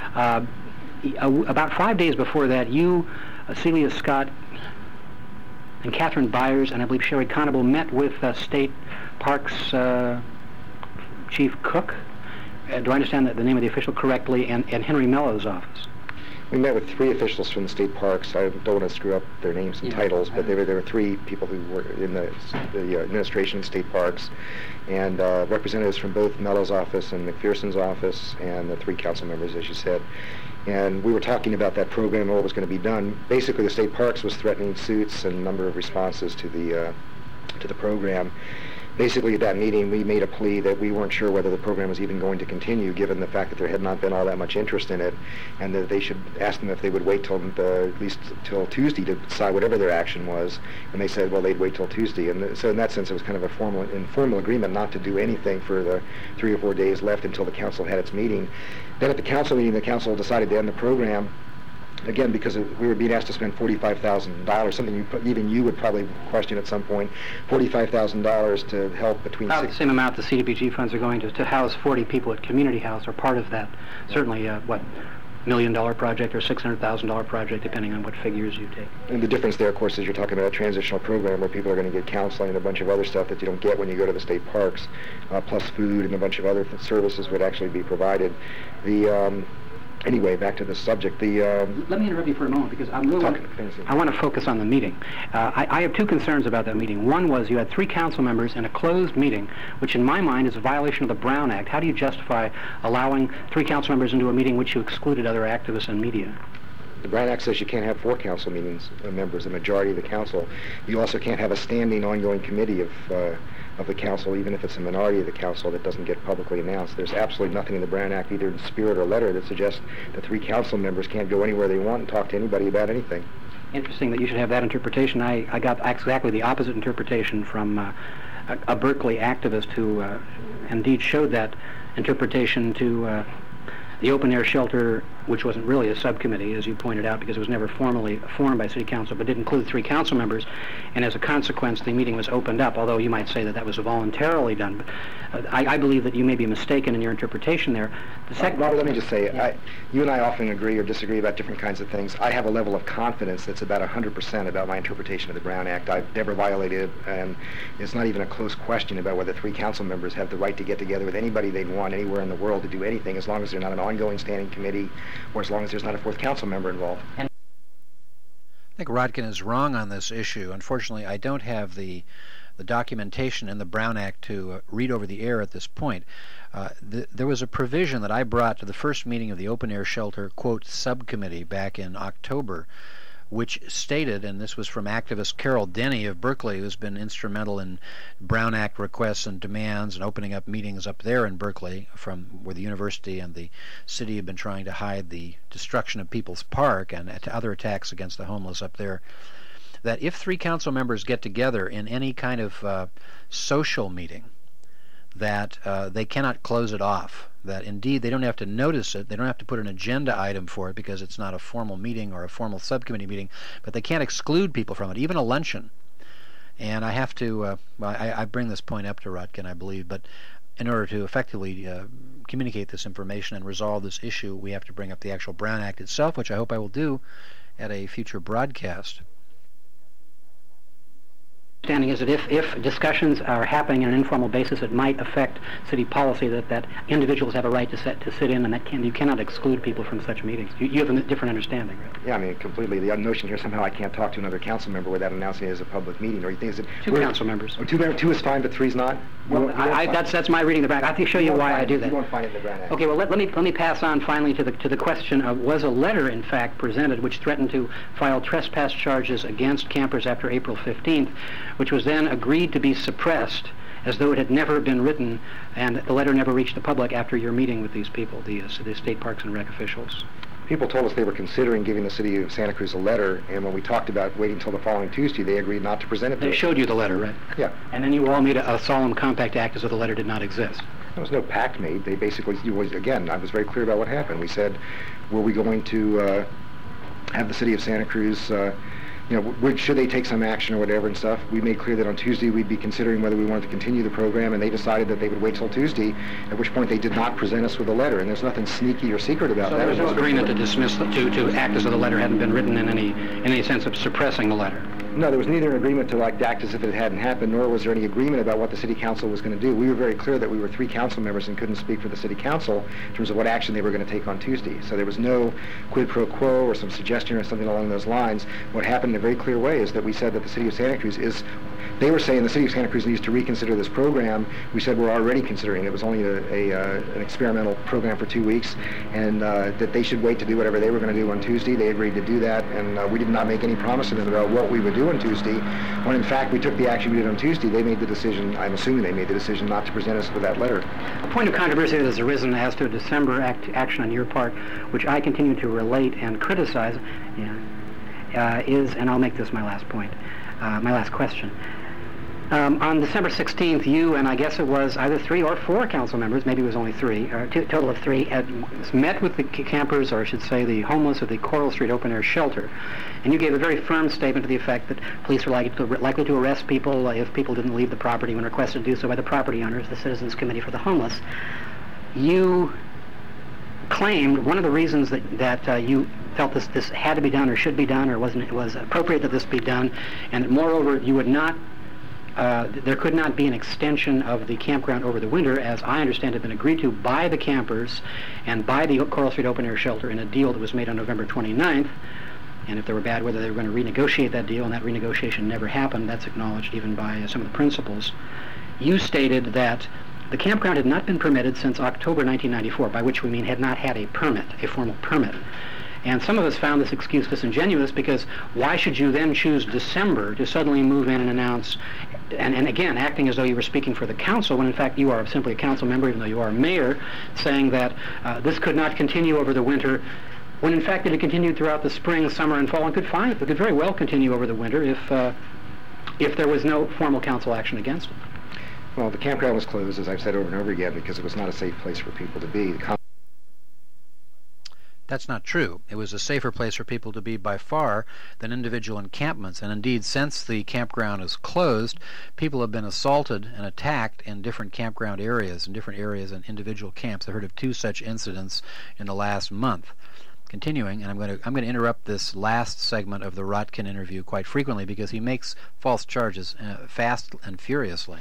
About 5 days before that, you, Celia Scott, and Catherine Byers, and I believe Sherry Conable met with State Parks Chief Cook. Do I understand the name of the official correctly? And Henry Mello's office. We met with 3 officials from the state parks. I don't want to screw up their names and titles, but there were 3 people who were in the administration of state parks, and representatives from both Mello's office and McPherson's office, and the 3 council members, as you said. And we were talking about that program and what was going to be done. Basically, the state parks was threatening suits and a number of responses to the program. Basically, at that meeting, we made a plea that we weren't sure whether the program was even going to continue, given the fact that there had not been all that much interest in it, and that they should ask them if they would wait till at least till Tuesday to decide whatever their action was. And they said, well, they'd wait till Tuesday. And so in that sense, it was kind of a informal agreement not to do anything for the 3 or 4 days left until the council had its meeting. Then at the council meeting, the council decided to end the program. Again, because we were being asked to spend $45,000, something even you would probably question at some point, $45,000 to help between... About the same amount the CDBG funds are going to house 40 people at Community House, or part of that, certainly, $1 million project or $600,000 project, depending on what figures you take. And the difference there, of course, is you're talking about a transitional program where people are going to get counseling and a bunch of other stuff that you don't get when you go to the state parks, plus food and a bunch of other services would actually be provided. Anyway, back to the subject. Let me interrupt you for a moment, because I want to focus on the meeting. I have 2 concerns about that meeting. One was you had 3 council members in a closed meeting, which in my mind is a violation of the Brown Act. How do you justify allowing 3 council members into a meeting which you excluded other activists and media? The Brown Act says you can't have 4 council members, a majority of the council. You also can't have a standing, ongoing committee of the council, even if it's a minority of the council that doesn't get publicly announced. There's absolutely nothing in the Brown Act, either in spirit or letter, that suggests that 3 council members can't go anywhere they want and talk to anybody about anything. Interesting that you should have that interpretation. I got exactly the opposite interpretation from a Berkeley activist who indeed showed that interpretation to the open-air shelter, which wasn't really a subcommittee, as you pointed out, because it was never formally formed by City Council, but did include 3 council members, and as a consequence, the meeting was opened up, although you might say that was voluntarily done. But I believe that you may be mistaken in your interpretation there. Robert, let me just say, you and I often agree or disagree about different kinds of things. I have a level of confidence that's about 100% about my interpretation of the Brown Act. I've never violated it, and it's not even a close question about whether 3 council members have the right to get together with anybody they'd want anywhere in the world to do anything, as long as they're not an ongoing standing committee, or as long as there's not a 4th council member involved. I think Rodkin is wrong on this issue. Unfortunately, I don't have the documentation in the Brown Act to read over the air at this point. There was a provision that I brought to the first meeting of the Open Air Shelter, quote, subcommittee back in October, which stated, and this was from activist Carol Denny of Berkeley, who's been instrumental in Brown Act requests and demands and opening up meetings up there in Berkeley, from where the university and the city have been trying to hide the destruction of People's Park and other attacks against the homeless up there, that if 3 council members get together in any kind of social meeting, that they cannot close it off. That indeed they don't have to notice it, they don't have to put an agenda item for it because it's not a formal meeting or a formal subcommittee meeting, but they can't exclude people from it, even a luncheon. And I have to, I bring this point up to Rodkin, I believe, but in order to effectively communicate this information and resolve this issue, we have to bring up the actual Brown Act itself, which I hope I will do at a future broadcast. understanding is that if discussions are happening on an informal basis, it might affect city policy that individuals have a right to sit in, and you cannot exclude people from such meetings. You have a different understanding. Yeah, I mean, completely. The notion here somehow I can't talk to another council member without announcing it as a public meeting, or you think is it two council members? Or two is fine, but three's not. Well, that's my reading of the Brown. I have to show you why I do that. You won't find it in the Brown Act. Okay, well let me pass on finally to the question of, was a letter in fact presented which threatened to file trespass charges against campers after April 15th, which was then agreed to be suppressed as though it had never been written, and the letter never reached the public after your meeting with these people, the state parks and rec officials. People told us they were considering giving the city of Santa Cruz a letter, and when we talked about waiting until the following Tuesday, they agreed not to present it to us. They showed you the letter, right? Yeah. And then you all made a solemn compact act as though the letter did not exist. There was no pact made. They basically, again, I was very clear about what happened. We said, were we going to have the city of Santa Cruz should they take some action or whatever and stuff. We made clear that on Tuesday we'd be considering whether we wanted to continue the program, and they decided that they would wait till Tuesday, at which point they did not present us with a letter, and there's nothing sneaky or secret about that. So there was no agreement to dismiss, to act as though the letter hadn't been written in any sense of suppressing the letter? No, there was neither an agreement to act as if it hadn't happened, nor was there any agreement about what the city council was going to do. We were very clear that we were 3 council members and couldn't speak for the city council in terms of what action they were going to take on Tuesday. So there was no quid pro quo or some suggestion or something along those lines. What happened in a very clear way is that we said that the city of Santa Cruz they were saying the city of Santa Cruz needs to reconsider this program. We said we're already considering it. It was only an experimental program for 2 weeks, and that they should wait to do whatever they were going to do on Tuesday. They agreed to do that, and we did not make any promise to them about what we would do on Tuesday. When in fact we took the action we did on Tuesday, they made the decision, I'm assuming they made the decision not to present us with that letter. A point of controversy that has arisen as to a December action on your part, which I continue to relate and criticize, is, and I'll make this my last point, my last question. On December 16th, you and I guess it was either 3 or 4 council members, maybe it was only 3, or total of 3, met with the campers, or I should say the homeless, at the Coral Street Open Air Shelter. And you gave a very firm statement to the effect that police were likely to arrest people if people didn't leave the property when requested to do so by the property owners, the Citizens Committee for the Homeless. You claimed one of the reasons that you felt this had to be done or should be done, or it was appropriate that this be done, and that moreover you would not there could not be an extension of the campground over the winter, as I understand had been agreed to by the campers and by the Coral Street Open Air Shelter in a deal that was made on November 29th. And if there were bad weather, they were going to renegotiate that deal, and that renegotiation never happened. That's acknowledged even by some of the principals. You stated that the campground had not been permitted since October 1994, by which we mean had not had a permit, a formal permit. And some of us found this excuse disingenuous, because why should you then choose December to suddenly move in and announce, and again, acting as though you were speaking for the council, when in fact you are simply a council member, even though you are a mayor, saying that this could not continue over the winter, when in fact it had continued throughout the spring, summer, and fall, and could very well continue over the winter if there was no formal council action against it. Well, the campground was closed, as I've said over and over again, because it was not a safe place for people to be. That's not true. It was a safer place for people to be by far than individual encampments, and indeed since the campground is closed, people have been assaulted and attacked in different campground areas, in different areas and individual camps. I heard of 2 such incidents in the last month. Continuing, and I'm going to interrupt this last segment of the Rotkin interview quite frequently, because he makes false charges fast and furiously.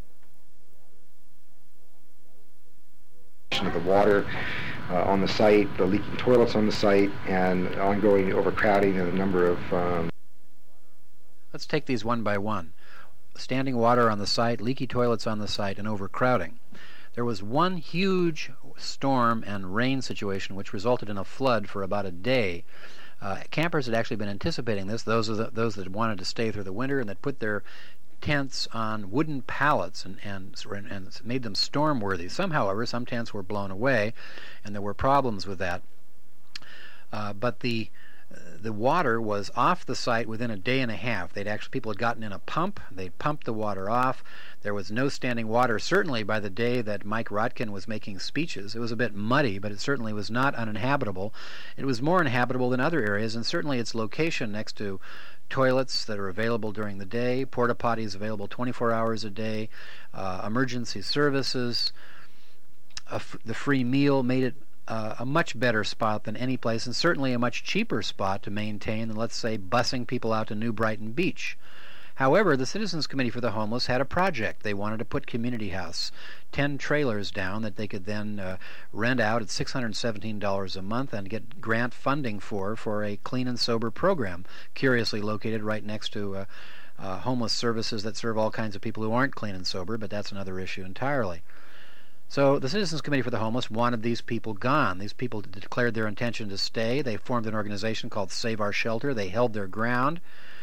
Of the water on the site, the leaking toilets on the site, and ongoing overcrowding and a number of... Let's take these one by one. Standing water on the site, leaky toilets on the site, and overcrowding. There was one huge storm and rain situation which resulted in a flood for about a day. Campers had actually been anticipating this, those that wanted to stay through the winter and that put their tents on wooden pallets and made them storm worthy. Some, however, some tents were blown away, and there were problems with that. But the water was off the site within a day and a half. People had gotten in a pump. They pumped the water off. There was no standing water, certainly by the day that Mike Rotkin was making speeches. It was a bit muddy, but it certainly was not uninhabitable. It was more inhabitable than other areas, and certainly its location next to toilets that are available during the day, porta potties available 24 hours a day, emergency services, the free meal made it a much better spot than any place, and certainly a much cheaper spot to maintain than, let's say, busing people out to New Brighton Beach. However, the Citizens Committee for the Homeless had a project. They wanted to put Community House, 10 trailers down that they could then rent out at $617 a month and get grant funding for a clean and sober program, curiously located right next to homeless services that serve all kinds of people who aren't clean and sober, but that's another issue entirely. So the Citizens Committee for the Homeless wanted these people gone. These people declared their intention to stay. They formed an organization called Save Our Shelter. They held their ground.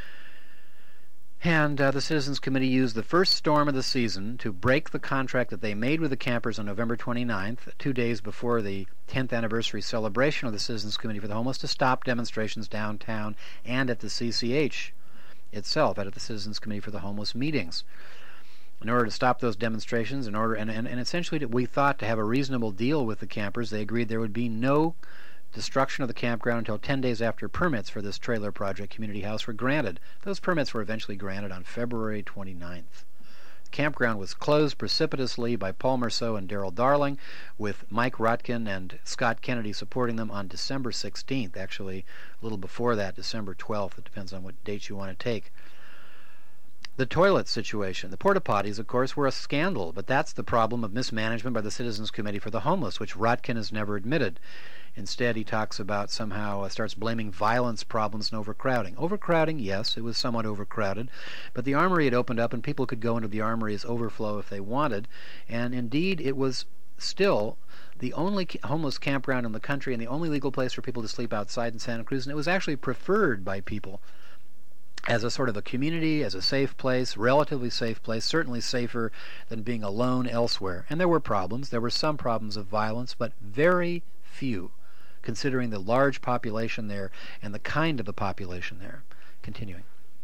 And the Citizens Committee used the first storm of the season to break the contract that they made with the campers on November 29th, 2 days before the 10th anniversary celebration of the Citizens Committee for the Homeless, to stop demonstrations downtown and at the CCH itself, at the Citizens Committee for the Homeless meetings. In order to stop those demonstrations, and essentially we thought to have a reasonable deal with the campers, they agreed there would be no destruction of the campground until 10 days after permits for this trailer project, Community House, were granted. Those permits were eventually granted on February 29th. The campground was closed precipitously by Paul Merceau and Darrell Darling, with Mike Rotkin and Scott Kennedy supporting them on December 16th, actually a little before that, December 12th. It depends on what dates you want to take. The toilet situation. The porta potties, of course, were a scandal, but that's the problem of mismanagement by the Citizens Committee for the Homeless, which Rotkin has never admitted. Instead, he talks about starts blaming violence problems and overcrowding. Overcrowding, yes, it was somewhat overcrowded, but the armory had opened up and people could go into the armory's overflow if they wanted, and indeed it was still the only homeless campground in the country and the only legal place for people to sleep outside in Santa Cruz, and it was actually preferred by people as a sort of a community, as a safe place, relatively safe place, certainly safer than being alone elsewhere. And there were problems. There were some problems of violence, but very few, considering the large population there and the kind of the population there. Continuing.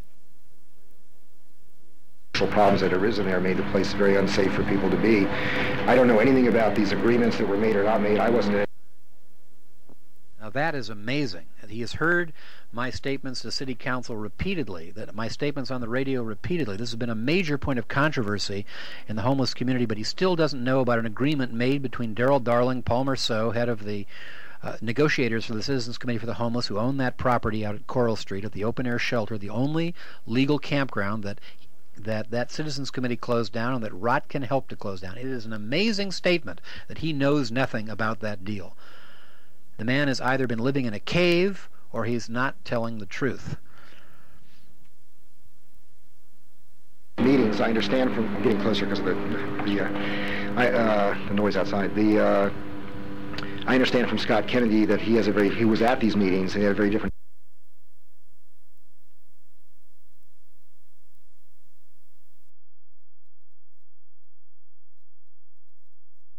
Problems that arisen there made the place very unsafe for people to be. I don't know anything about these agreements that were made or not made. I wasn't. Now that is amazing. He has heard my statements to City Council repeatedly, that my statements on the radio repeatedly. This has been a major point of controversy in the homeless community, but he still doesn't know about an agreement made between Darrell Darling, Paul Merceau, head of the negotiators for the Citizens Committee for the Homeless, who own that property out at Coral Street at the open-air shelter, the only legal campground that Citizens Committee closed down and that Rotkin helped to close down. It is an amazing statement that he knows nothing about that deal. The man has either been living in a cave or he's not telling the truth. Meetings, I understand from getting closer because of the noise outside. I understand from Scott Kennedy that he was at these meetings and he had a very different